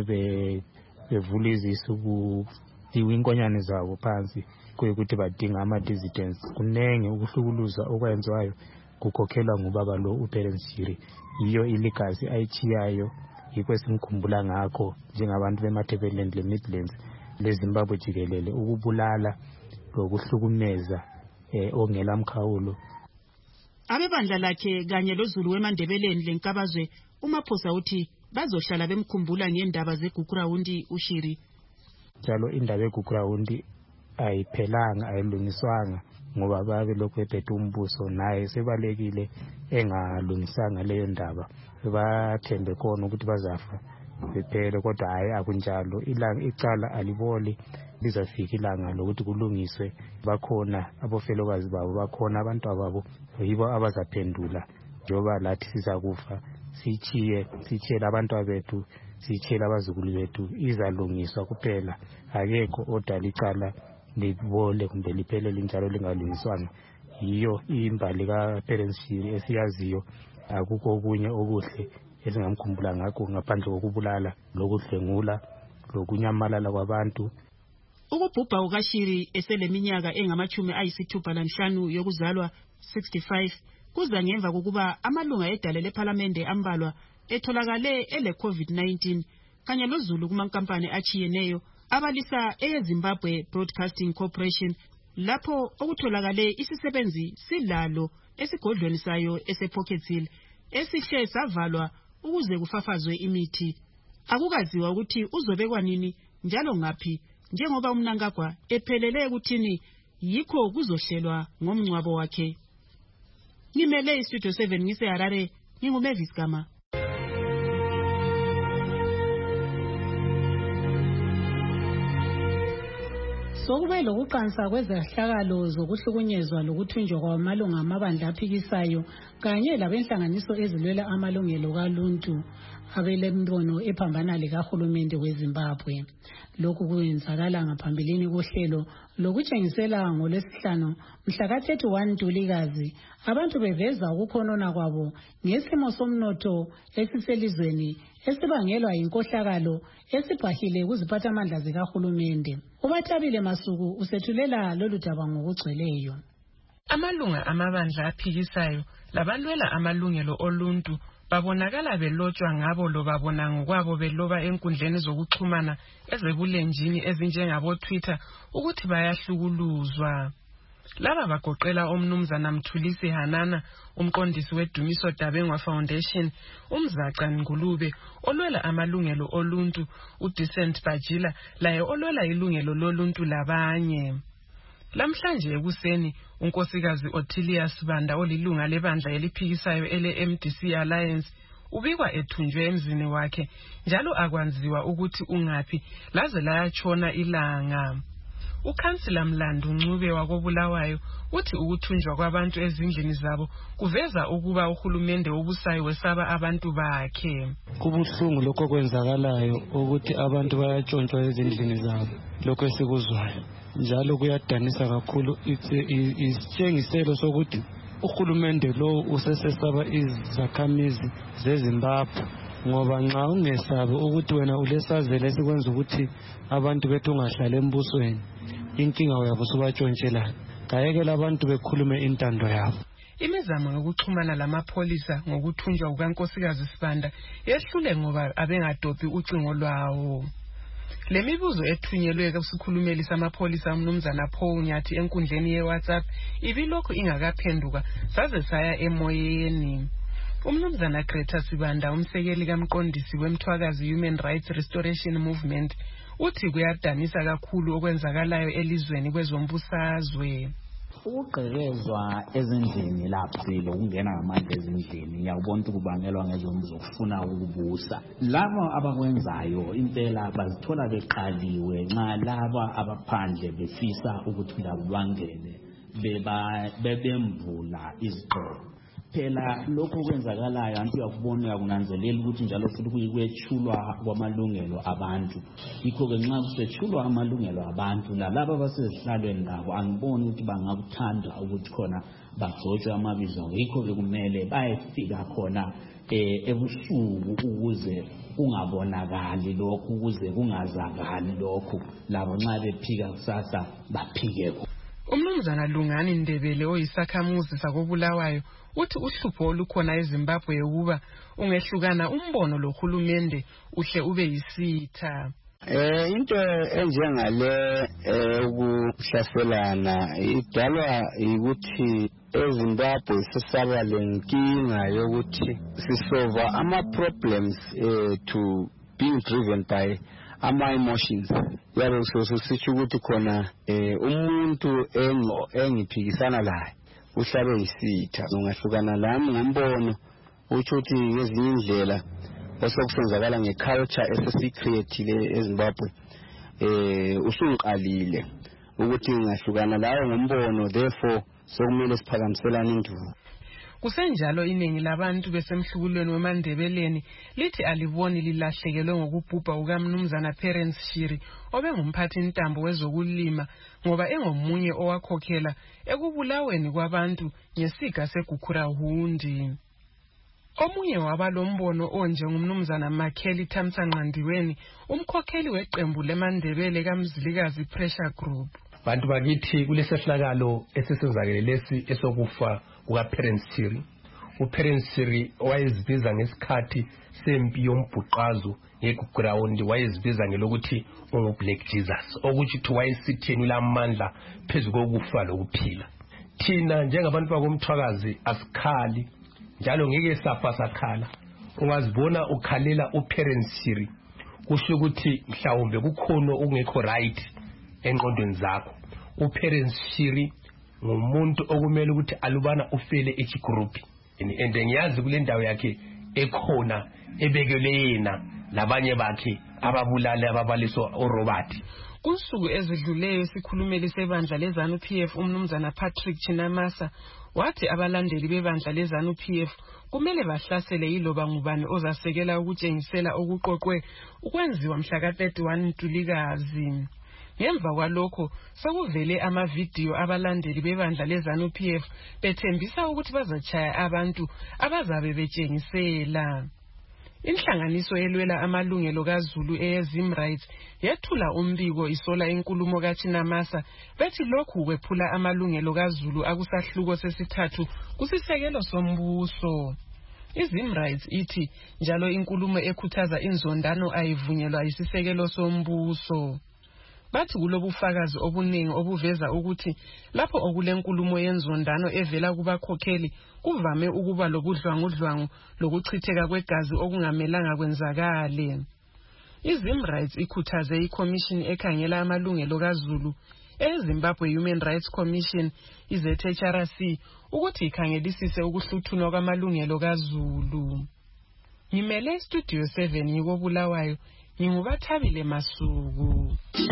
bevula izisu inkonyane zabo phansi kuyikuthi badinga ama-dissidents. Kunenge ukuhlukuluza okwenziwayo kukhokhelwa ngubaba lo uPerence Shiri. Yiyo iligazi ayichiyayo yikho esimkhumbula ngakho njengabantu bemathebeleland le-Midlands leZimbabwe jikelele ukubulala lokuhlukumeza eh, ongela mkhawulo. Abebandla lakhe kanye loZulu weMandebeleni lenkabazwe uMaphosa uthi bazohlala bemkhumbula ngendaba zeGugurawundi uShiri. Njalo indaba yeGugurawundi ayiphelanga ayilungiswanga ngoba babe lokhu ephethe umbuso naye sebalekile engalungisanga leyo ndaba. Bathembe khona ukuthi bazafa bephele kodwa hayi akunjalo. Ilanga icala aliboli lizafika ilanga lokuthi kulungiswe. Bakhona abofelokazi babo, bakhona abantu ababo yibo abazaphendula njoba lathi sizakufa sichiye sichela abantu abethu sichela abazukulu bethu izalungiswa kuphela. Akekho odala icala libole kumbe liphelele njalo lingalungiswanga. Yiyo imbali kaPerence Shiri esiyaziyo. Akukho okunye okuhle esingamkhumbula ngakho ngaphandle kokubulala lokudlengula lokunyamalala kwabantu. Ukubhubha kukaShiri eseleminyaka engamachumi ayisithupha lanhlanu yokuzalwa sixty-five kuza ngemva kokuba amalunga edale lePhalamende ambalwa etholakale ele COVID nineteen kanye loZulu kumankampani achiyeneyo abalisa eZimbabwe Broadcasting Corporation lapho okutholakale isisebenzi silalo esigodlweni sayo esePocket Hill esihle savalwa ukuze kufafazwe imithi. Akukaziwa ukuthi uzobekwa nini njalo ngaphi njengoba uMnangagwa ephelele ukuthini yikho kuzohlelwa ngomncwabo wakhe. Ngimele iStudio seven ngiseHarare nginguMavis Gama. Sokube lokuqansa kwezehlakalo zokuhlukunyezwa lokuthunjwa kwamalunga amabandla aphikisayo kanye labenhlanganiso ezilwela amalungelo kaluntu abelembono ephambana likahulumende weZimbabwe. Lokhu kwenzakala ngaphambilini kohlelo lokutshengisela ngolwesihlanu mhla ka thirty-one Ntulikazi abantu beveza ukukhonona kwabo ngesimo somnotho esiselizweni esibangelwa yinkohlakalo esibhahile kuziphathamandla zikahulumende. Ubathabile Masuku usethulela lolu daba ngokugcweleyo. Amalunga amabandla aphikisayo labalwela amalungelo oluntu babonakala belotshwa ngabo lo babona ngokwabo beloba enkundleni zokuxhumana ezebulenjini ezinjengabo Twitter ukuthi bayahlukuluzwa. Laba bagoqela omnumzana Mthulisi Hanana, umqondisi weDumiso Dabengwa Foundation, umzaca Ngulube olwela amalungelo oluntu, uDecent Bajila laye olwela ilungelo loluntu labanye. Lamhlanje ekuseni unkosikazi Ottilia Sibanda olilunga lebandla eliphikisayo ele M D C Alliance ubikwa ethunjwe emzini wakhe njalo akwanziwa ukuthi ungaphi laze layatshona ilanga. Ukhansila Mlandu Ncube wakobulawayo uthi ukuthunjwa kwabantu ezindlini zabo kuveza ukuba uhulumende obusayo wesaba abantu bakhe. Kubuhlungu lokho kwenzakalayo ukuthi abantu bayatshontshwa ezindlini zabo, lokho esikuzwayo njalo kuyadanisa kakhulu. Isitshengiselo sokuthi uhulumende lo usesesaba izakhamizi zeZimbabwe, ngoba nxa ungesabe ukuthi wena ulesazela esikwenza ukuthi abantu bethu ungahlala embusweni, inkinga uyabo subatshontshela. Kayekela abantu bekhulume intando yabo. Imizamo yokuxhumana lamapholisa ngokuthunjwa kukankosikazi Sibanda yehlule ngoba abengadophi ucingo lwawo. Le mibuzo ethunyelwe kusikhulumeli samapholisa umnumzana Paul Nyathi enkundleni yeWhatsApp ibilokhu ingakaphenduka saze saya emoyeni. Umnumzana Greta Sibanda, umsekeli kamqondisi wemthwakazi Human Rights Restoration Movement, uthi kuyadanisa kakhulu okwenzakalayo elizweni kwezombusazwe. Ukugqekezwa ezindlini lapho lokungena ngamandla ezindlini ngiyabona ukuthi kubangelwa ngezombuzo ukufuna ukubusa. Labo abakwenzayo impela bazithola beqaliwe nxa laba abaphandle befisa ukuthi labangene beba bebemvula izixhobo. Phela lokho kwenzakalayo anti yakubona yakunanzelela ukuthi njalo futhi kuyikwethulwa kwamalungelo abantu. Yikho ke nxa kusethulwa amalungelo abantu lalabo abasezihlalweni ngabo angiboni ukuthi bangakuthanda ukuthi khona bagcotshwe amabizo. Yikho ke kumele bayefika khona eh ebusuku ukuze kungabonakali lokho, ukuze kungazakali lokho, labo nxa bephika kusasa baphike. Umnumzana Lungani Ndebele oyisakhamuzi sakobulawayo uthi uhlupho olukhona eZimbabwe ukuba ungehlukana umbono lohulumende uhle ube yisitha. Eh into enjengale ukuhlaselana idalwa ukuthi eZimbabwe sisaba lenkinga yokuthi sisolve ama problems to being driven by ama emotions. Yabo sosisithi ukuthi khona umuntu engiphikisana laye uhlabe isitha. Ungahlukana lami ngombono ukuthi ngezinye indlela osokusenzakala ngeculture esesicreatile eZimbabwe eh usungiqalile ukuthi ngingahlukana lawo ngombono, therefore sokumele siphakamiselana induku. Kusenjalo iningi labantu besemhlukulweni weMandebeleni lithi aliboni lilahlekelwe ngokubhubha ukaMnumzana Parents Shiri obengumphathi intambo wezokulima ngoba engomunye owakhokhela ekubulaweni kwabantu ngesiga segukhura hundi. Omunye wabalombono onje ngumnumzana Makheli Thamsanqandiweni, umkhokheli weqembu leMandebele kaMzilikazi Pressure Group. Bantu bakithi kulesehlakalo esesenzakele lesi esokufa kukaParents Shiri. uParents Shiri wayezibiza ngesikhathi sempi yombhuqazo ngeground, wayezibiza ngelokuthi unguBlack Jesus, okuthi wayesitheni lamandla phezu kokufa lokuphila. Thina njengabantu bakomthwakazi asikhali njalo ngeke safa sakhala. Ungazibona ukhalela uParents Shiri kusho ukuthi mhlawumbe kukhona okungekho right engqondweni zakho. uParents Shiri ngumuntu okumele ukuthi alubana ufele each group, and ngiyazi kule ndawo yakhe ekhona ebekele yena labanye bakhe ababulale ababaliso uRobert. Kusuku ezidluleyo sikhulumeli sebandla leZANU P F umnumzana Patrick Chinamasa wathi abalandeli bebandla leZANU P F kumele bahlasele yiloba ngubani ozasekela ukutshengisela okuqoqwe ukwenziwa mhla ka thirty-one Ntulikazi. Ngemva kwalokho sokuvele amavidiyo abalandeli bebandla leZANU P F bethembisa ukuthi bazatshaya abantu abazabe betshengisela. Inhlanganiso elwela amalungelo kaZulu eyeZim Rights yethula umbiko isola inkulumo kaChinamasa bethi lokhu kwephula amalungelo kaZulu akusahluko sesithathu kusisekelo sombuso. iZimrights ithi njalo inkulumo ekhuthaza inzondano ayivunyelwa isisekelo sombuso. Bathi kulobufakazi obuningi obuveza ukuthi lapho okulenkulumo yenzondano evela kubakhokheli kuvame ukuba lobudlwangudlwangu lokuchitheka kwegazi okungamelanga kwenzakale. iZimrights ikhuthaze iCommission ekhangela amalungelo kaZulu eZimbabwe Human Rights Commission iZ H R C ukuthi ikhangelisise ukuhluthunwa kwamalungelo kaZulu. Ngimele Studio seven ngikobulawayo ngingubathabile Masuku.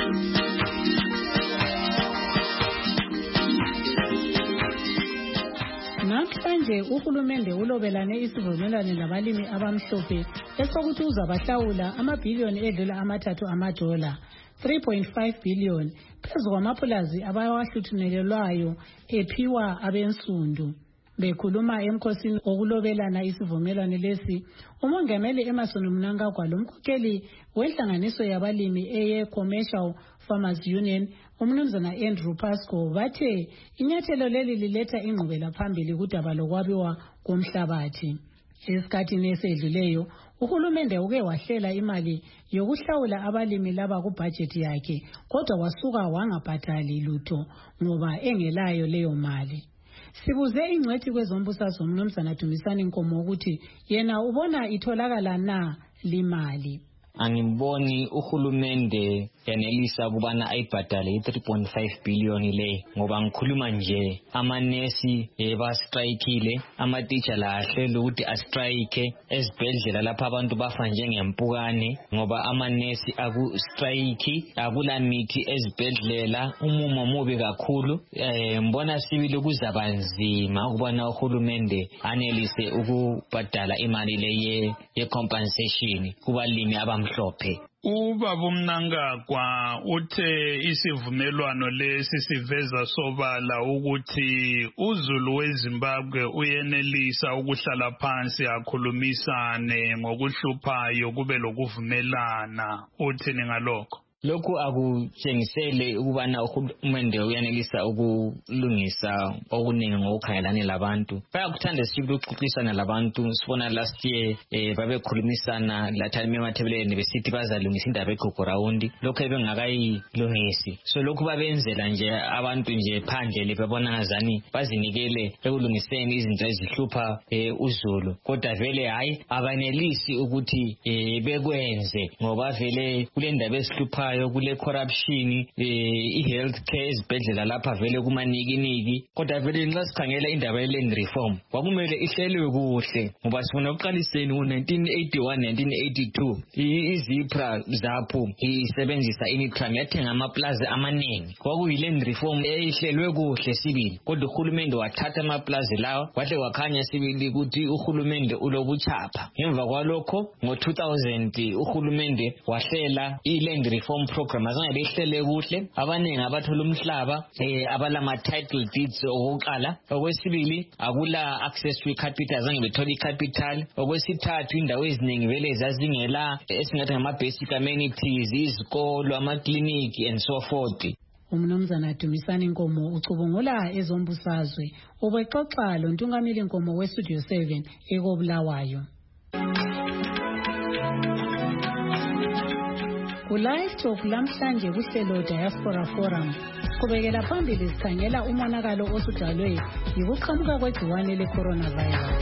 Namhlanje uhulumende ulobelane isivumelwano labalimi abamhlophe esokuthi uzabahlawula amabhiliyoni edlula amathathu amadola three point five billion phezu kwamapulazi abawahluthunyelelwayo ephiwa abensundu. Bekhuluma emkhosini okulobelana isivumelwano lesi, umongameli Emmerson Mnangagwa lomkhokheli wenhlanganiso yabalimi eye Commercial Farmers Union umnumzana Andrew Pasco bathe inyathelo leli liletha ingqubela phambili kudaba lokwabiwa komhlabathi. Esikhathini esedluleyo uhulumende uke wahlela imali yokuhlawula abalimi laba kubudget yakhe, kodwa wasuka wangabhadali lutho ngoba engelayo leyo mali. Sibuze ingcwethi kwezombusazwe umnumzana Dumisani Nkomo ukuthi yena ubona itholakala na limali. Angiboni uhulumende yanelisa kubana ayibhadale i-three point five billion le ngoba ngikhuluma nje amanesi bastrikile, amateacher la ahlela ukuthi astrike ezibhedlela lapha abantu bafa njengempukane ngoba amanesi akustrike, akula mithi ezibhedlela, umumo mubi kakhulu. Eh mbona sibili kuzaba nzima ukubona uhulumende anelise ukubhadala imali le ye compensation kubalimi abamhlophe. Ubaba Mnangagwa uthe isivumelwano lesi siveza sobala ukuthi uZulu weZimbabwe uyenelisa ukuhlala phansi akhulumisane ngokuhluphayo kube lokuvumelana. Uthini ngalokho? Lokhu akutshengisele ukubana uhulumende uyanelisa ukulungisa okuningi ngokukhangelane labantu. Bayakuthanda sibili ukuxoxisana labantu. Sibona last year eh babekhulumisana lathani emathebeleni besithi bazalungisa indaba eGogorawundi, lokho ebengakayilungisi. So lokhu babenzela nje abantu nje phandle bebona ngazani bazinikele ekulungiseni izinto ezihlupha uZulu, kodwa vele hayi abanelisi ukuthi bekwenze ngoba vele kule ndaba esihlupha kule corruption, i-health care ezibhedlela lapha vele kumanikiniki, kodwa vele nxa sikhangela indaba ye-land reform kwakumele ihlelwe kuhle ngoba sifuna ukuqaliseni ngo-nineteen eighty-one nineteen eighty-two izipra zapho isebenzisa initram yathenga amaplazi amaningi. Kwakuyi-land reform ehlelwe kuhle sibili, kodwa uhulumende wathatha amaplazi lawa wahle wakhanya sibili ukuthi uhulumende ulobuchapha. Ngemva kwalokho ngo-two thousand uhulumende wahlela i-land reform program azange behlele kuhle, abaningi abathola umhlaba eh abalama title deeds okuqala. Okwesibili akula access to capital, azange bethola icapital. Okwesithathu indawo eziningi vele zazingela esingathi ngama basic amenities, izikolo, amakliniki and so forth. Umnumzana Dumisani Nkomo ucubungula ezombusazwe obexoxa lo Ntungamili Nkomo we Studio seven ekobulawayo. Ku-Live Talk lamhlanje kuhlelo Diaspora Forum kubekela phambili sikhangela umonakalo osudalwe yikuqhamuka kwegciwane le-coronavirus.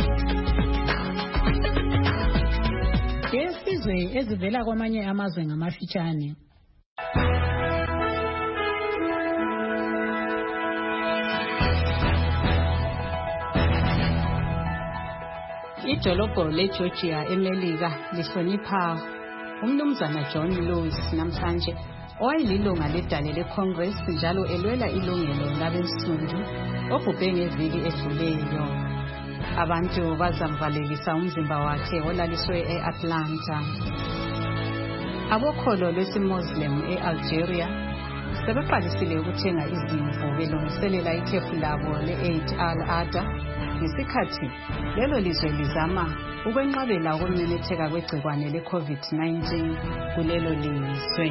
Yesizwe ezivela kwamanye amazwe ngamafitshane. Idolobho leGeorgia eMelika lihlonipha umnumzana John Lewis namhlanje owayililunga ledale leCongress njalo elwela ilungelo labensundu obhubhe ngeviki edluleyo. Abantu bazamvalelisa umzimba wakhe olaliswe e-Atlanta. Abokholo lwesiMuslim e-Algeria sebeqalisile ukuthenga izimvu belungiselela ikhefu labo le-Eid al-Adha ngesikhathi lelo lizwe lizama ukwenqabela ukumemetheka kwegcikwane le-COVID nineteen kulelo lizwe.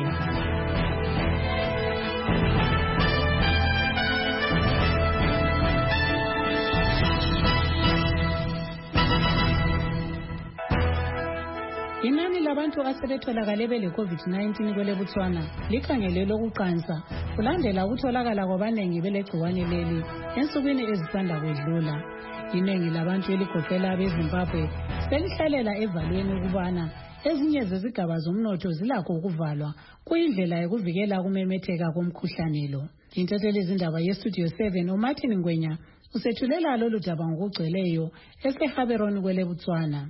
Inani labantu asebetholakale bele-COVID nineteen kwele Botswana likhangelelwe ukuqansa kulandela ukutholakala kwabanengi belegciwane leli ensukwini ezisanda kwedlula. Inengi labantu eligoqela abeZimbabwe selihlalela evalweni ukubana ezinye zezigaba zomnotho zilakho ukuvalwa kuyindlela yokuvikela ukumemetheka komkhuhlane lo. Intatheli izindaba yestudio seven uMartin Ngwenya usethulela lolu daba ngokugcweleyo eseHaberoni kwele Botswana.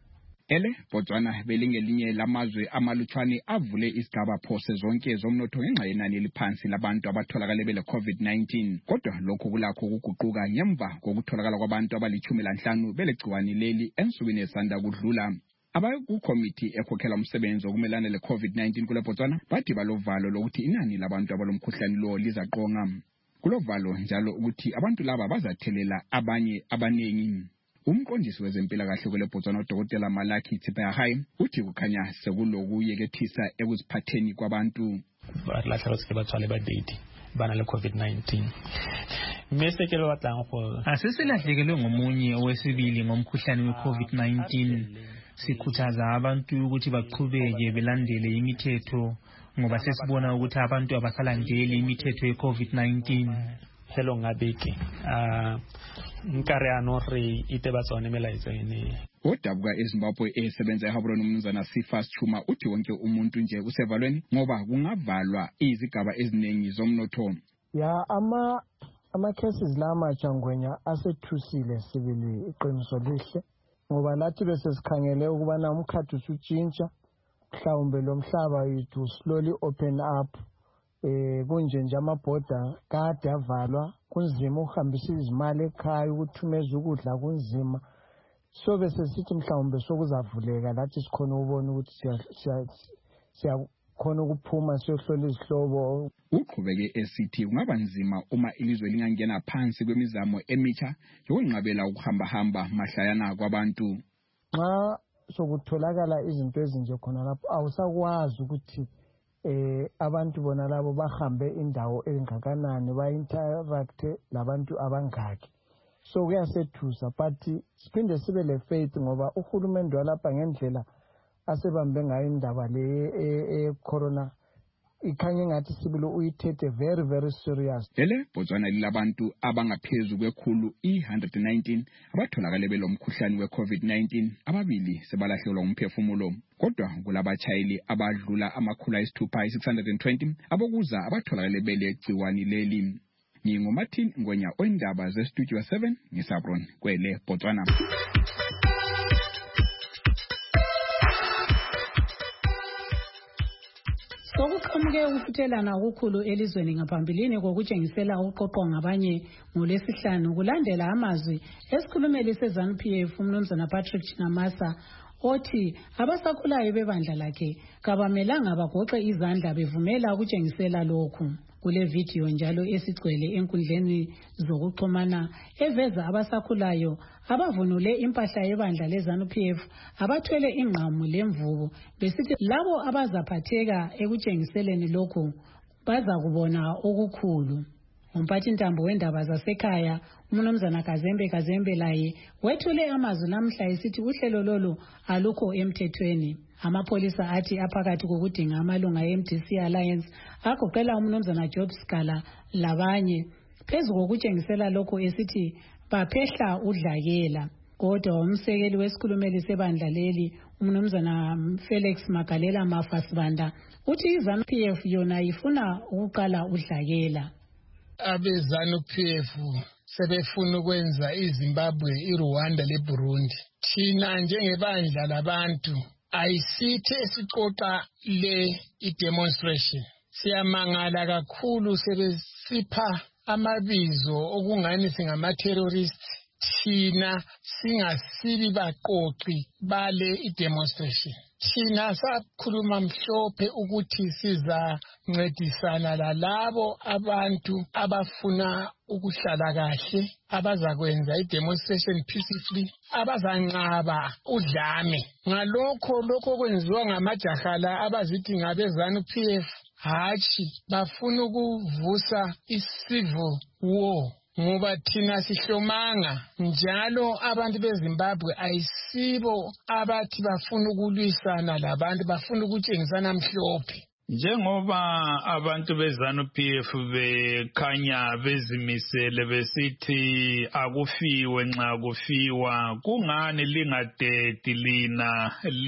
Ele Botswana belingelinye lamazwe amalutshwane avule isigaba phose zonke zomnotho ngenxa yenani eliphansi labantu abatholakale bele COVID nineteen. Kodwa lokho kulakho ukuguquka ngemva kokutholakala kwabantu abalichumi lanhlanu belegciwane leli ensukwini esanda kudlula. Abakukomiti ekhokhela umsebenzi wokumelana le-COVID nineteen kule Botswana bathi balovalo lokuthi inani labantu abalomkhuhlane lo lizaqonga. Kulovalo njalo ukuthi abantu laba bazathelela abanye abanengi. Umqondisi wezempilakahle kule Botswana uDokotela Malaki Tsipahai uthi kukhanya sekulokuyekethisa ekuziphatheni kwabantu. Balahla batse batswale ba date bana le COVID nineteen. Mesekelo batlang go asesilahlekele ngomunye owesibili ngomkhuhlane we-COVID nineteen. Sikhuthaza abantu ukuthi baqhubeke belandele imithetho ngoba sesibona ukuthi abantu abasalandeli imithetho ye-COVID nineteen. Hello ngabeke ah nkare anore ite batsone melaitsene. Odabuka eZimbabwe esebenza eHaberoni umnumzana Sifas Chuma uthi wonke umuntu nje usevalweni ngoba kungavalwa izigaba eziningi zomnotho. Ya ama ama cases la majangwenya asethusile sibili iqiniso lihle ngoba lathi bese sikhangele ukuba na umkhathi usutshintsha mhlawumbe lo mhlaba yethu slowly open up. Eh kunje nje amabhoda kade avalwa kunzima uhambisa izimali ekhaya ukuthumeza ukudla kunzima so bese sithi mhlawumbe sokuzavuleka lathi sikhona ubona ukuthi siya siyakhona ukuphuma siyohlola izihlobo. Uqhubeke esithi kungaba nzima uma ilizwe lingangena phansi kwemizamo emitsha yokunqabela ukuhamba hamba mahlayana kwabantu. Xa sokutholakala izinto ezinje khona lapho awusakwazi ukuthi eh abantu bona labo bahambe indawo engakanani ba interact labantu abangaki. So kuyasethusa but siphinde sibe le faith ngoba uhulumende walapha ngendlela asebambe ngayo indaba le e corona ikhanye ngathi sibilo uyithethe very very serious. Ele Botswana lilabantu abangaphezulu kwekhulu i one hundred nineteen abatholakale belomkhuhlane we-COVID nineteen, ababili sebalahlelwa umphefumulo. Kodwa kulabachayeli abadlula amakhulu ayisithupha six hundred twenty abokuza abatholakale belegciwane leli. NginguMartin Ngwenya ondaba zestudio seven ngeSabroni kwele Botswana. Sokuqhamuke ukufuthelana okukhulu elizweni ngaphambilini kokutshengisela uqoqo ngabanye ngolesihlanu kulandela amazwi esikhulumeli seZANU P F umnumzana Patrick Chinamasa othi abasakhulayo bebandla lakhe kabamelanga bagoqe izandla bevumela ukutshengisela lokhu. Kule video njalo esigcwele enkundleni zokuxhumana eveza abasakhulayo abavunule impahla yebandla leZANU P F abathwele ingqamu lemvubu besithi labo abazaphatheka ekutshengiseleni lokhu baza kubona okukhulu. Umphathintambo wendaba zasekhaya umnumzana Kazembe Kazembe laye wethule amazwi namhla esithi uhlelo lolu alukho emthethweni. Amapolisa athi aphakathi kokudinga amalunga e-M D C Alliance agoqela umnumzana Job Scala labanye phezu kokutshengisela lokho esithi baphehla udlakela. Kodwa umsekeli wesikhulumeli sebandla leli umnumzana Felix Magalela Mafasibanda uthi iZANU P F yona ifuna ukuqala udlakela. AbeZANU P F sebefuna ukwenza iZimbabwe, iRwanda leBurundi. Thina njengebandla labantu ayisithe esiqoqa le i-demonstration. Siyamangala kakhulu sebesipha amabizo okungani singama-terrorist. Thina singasibi baqoqi bale i-demonstration. Thina sakhuluma mhlophe ukuthi sizancedisana lalabo abantu abafuna ukuhlala kahle, abazakwenza i-demonstration peacefully, abazanqaba udlame. Ngalokho lokho kwenziwa ngamajaha la abazithi ngabeZANU P F hatshi bafuna ukuvusa i-civil war ngoba thina sihlomanga njalo abantu beZimbabwe ayisibo abathi bafuna ukulwisana labantu, bafuna ukutshengisana mhlophe. Njengoba abantu beZANU-P F bekhanya bezimisele besithi akufiwe nxa kufiwa, kungani lingadedi lina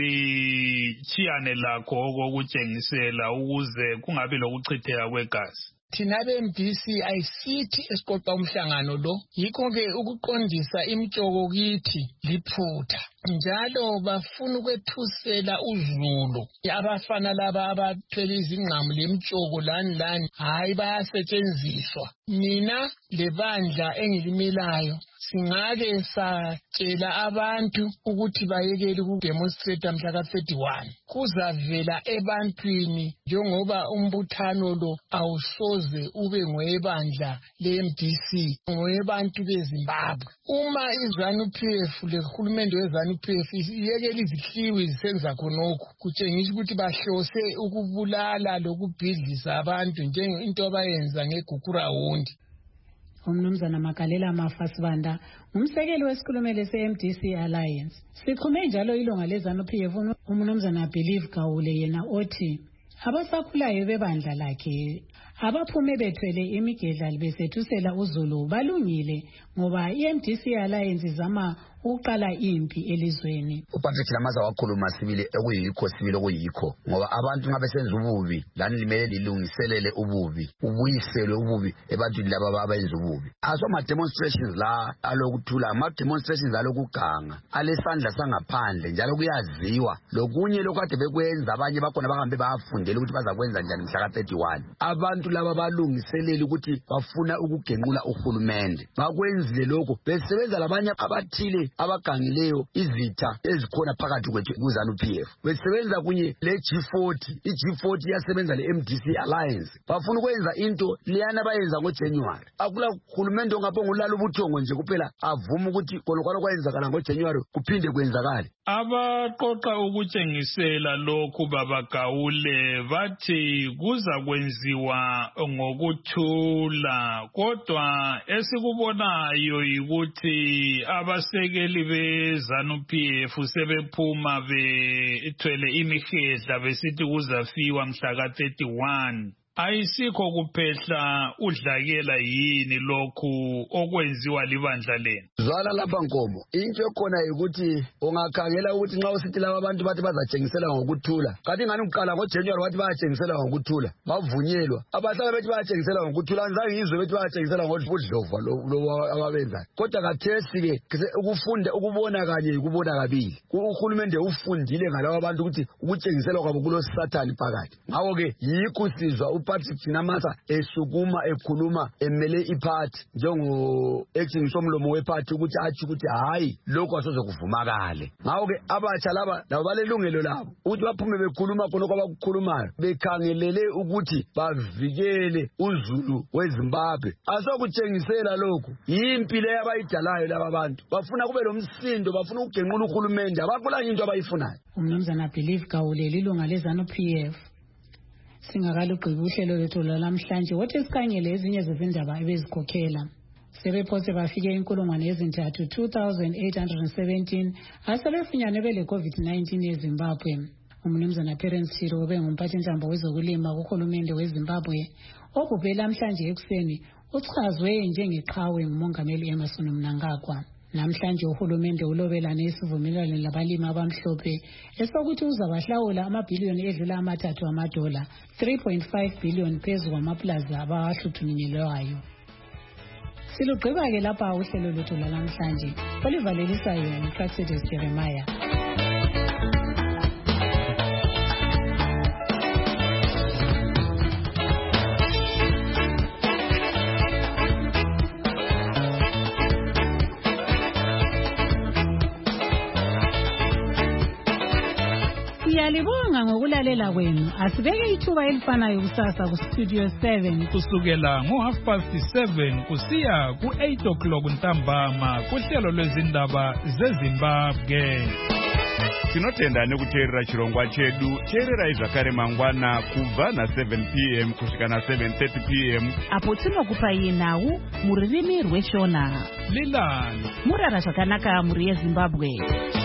lichiyane lakho okokutshengisela ukuze kungabi lokuchitheka kwegazi? Thina be-M D C ayisithi esiqoqa umhlangano lo, yikho-ke ukuqondisa imitshoko kithi liphutha. Njalo bafuna ukwethusela uZulu, abafana laba abathwele izingqamu lemtshoko lani lani, hayi bayasetshenziswa. Mina lebandla engilimelayo singake satshela abantu ukuthi bayekele ukudemonstrate mhla ka thirty-one. Kuzavela ebantwini njengoba umbuthano lo awusoze ube ngowebandla le-M D C, ngowebantu beZimbabwe. Uma iZANU-P F lehulumende weZANU-P F iyekele izihliwi zisenza khonokho, kutshengisa ukuthi bahlose ukubulala lokubhidlisa abantu njengento abayenza ngeGukurawundi. Umnumzana Makalela Mafasibanda, umsekeli wesikhulumeli se-M D C Alliance. Sichume njalo ilunga leZANU-P F umnumzana Believe Gawule, yena othi abasakhulayo bebandla lakhe abaphume bethwele imigedlali besethusela uZulu balungile ngoba i-M D C Alliance izama ukuqala impi elizweni. uPatrick Lamaza wakhuluma sibili ekuyikho sibili okuyikho ngoba abantu nxa besenza ububi lani limele lilungiselele ububi, ubuyiselwe ububi ebantwini laba abenza ububi. Aso ma demonstrations la alokuthula, ama demonstrations alokuganga alesandla sangaphandle njalo kuyaziwa lokunye lokade bekwenza abanye bakhona bahambe bayafundela ukuthi bazakwenza njani mhla ka thirty-one. Abantu laba balungiselele ukuthi bafuna ukugenqula uhulumende, bakwenzile lokho besebenza labanye abathile abagangileyo izitha ezikhona phakathi kwethu kuZANU-P F. Besebenza kunye le G forty, i G forty yasebenza le M D C Alliance, bafuna ukwenza into liyana bayenza ngoJanuary. Akula uhulumende ongabonga ulala ubuthongo nje kuphela avuma ukuthi kolokwana kwenzakala ngoJanuary kuphinde kwenzakala. Abaqoqa ukutshengisela lokhu babagawule bathi kuza kwenziwa ngokuthula, kodwa esikubonayo yikuthi abasekeli beZANU-P F sebephuma bethwele imihedla besithi kuzafiwa mhla ka thirty-one. Ayisikho kuphehla udlakela yini lokhu okwenziwa libandla lenu? Zwala lapha Nkomo, into ekhona ukuthi ungakhangela ukuthi nxa usithi laba abantu bathi bazatshengisela ngokuthula, kanti ngani uqala ngoJanuary wathi bayatshengisela ngokuthula, bavunyelwa. Abahlala bethi bayatshengisela ngokuthula, anzange izwe bethi bayatshengisela ngobudlova lo ababenza. Kodwa kathesi ke ukufunda ukubona kanye ukubona kabili. Uhulumende ufundile ngalabo abantu ukuthi ukutshengisela kwabo kulo Satan phakathi. Ngakho ke yikho sizwa uPatrick Namasa esukuma ekhuluma emele iphathi njengo acting somlomo wephathi ukuthi athi ukuthi hayi lokho asoze kuvumakale. Ngakho ke abatsha laba labo balelungelo labo ukuthi baphume bekhuluma khona kwabakukhulumayo bekhangelele ukuthi bavikele uZulu weZimbabwe. Asokutshengisela lokho yimpi le abayidalayo laba bantu, bafuna kube lomsindo, bafuna ukugenqula uhulumende, abakulanye into abayifunayo. Umnumzana Believe Gawule, ilunga leZANU-P F. Singakalugqiba uhlelo lwethu lwalamhlanje wothi sikhangele ezinye zezindaba ebezikhokhela. Sebephose bafike inkulungwane ezintathu two thousand eight hundred seventeen asebefunyanwe bele COVID nineteen eZimbabwe. Umnumzana Terence Chiro obe ngumphathintambo wezokulima kuhulumende weZimbabwe obhubhe namhlanje ekuseni uchazwe njengeqhawe ngumongameli Emmerson Mnangagwa. Namhlanje uhulumende ulobelane isivumelwano labalimi abamhlophe esokuthi uzabahlawula amabhiliyoni edlula amathathu amadola three point five billion phezu kwamaplaza abawahluthunyelwayo. Silugqiba ke lapha uhlelo lwethu lwalamhlanje. Olivalelisayo uPraxedes Jeremiah. Siyalibonga ngokulalela kwenu. Asibeke ithuba elifanayo kusasa ku Studio seven kusukela ngo half past seven kusiya ku eight o'clock ntambama kuhlelo lwezindaba zeZimbabwe. tinotenda nekuteerera chirongwa chedu. Teererai zvakare mangwana kubva na-seven p m kusvika na-seven thirty p m apo tinokupai nhau mururimi rweshona. Lilani murara zvakanaka muri yeZimbabwe.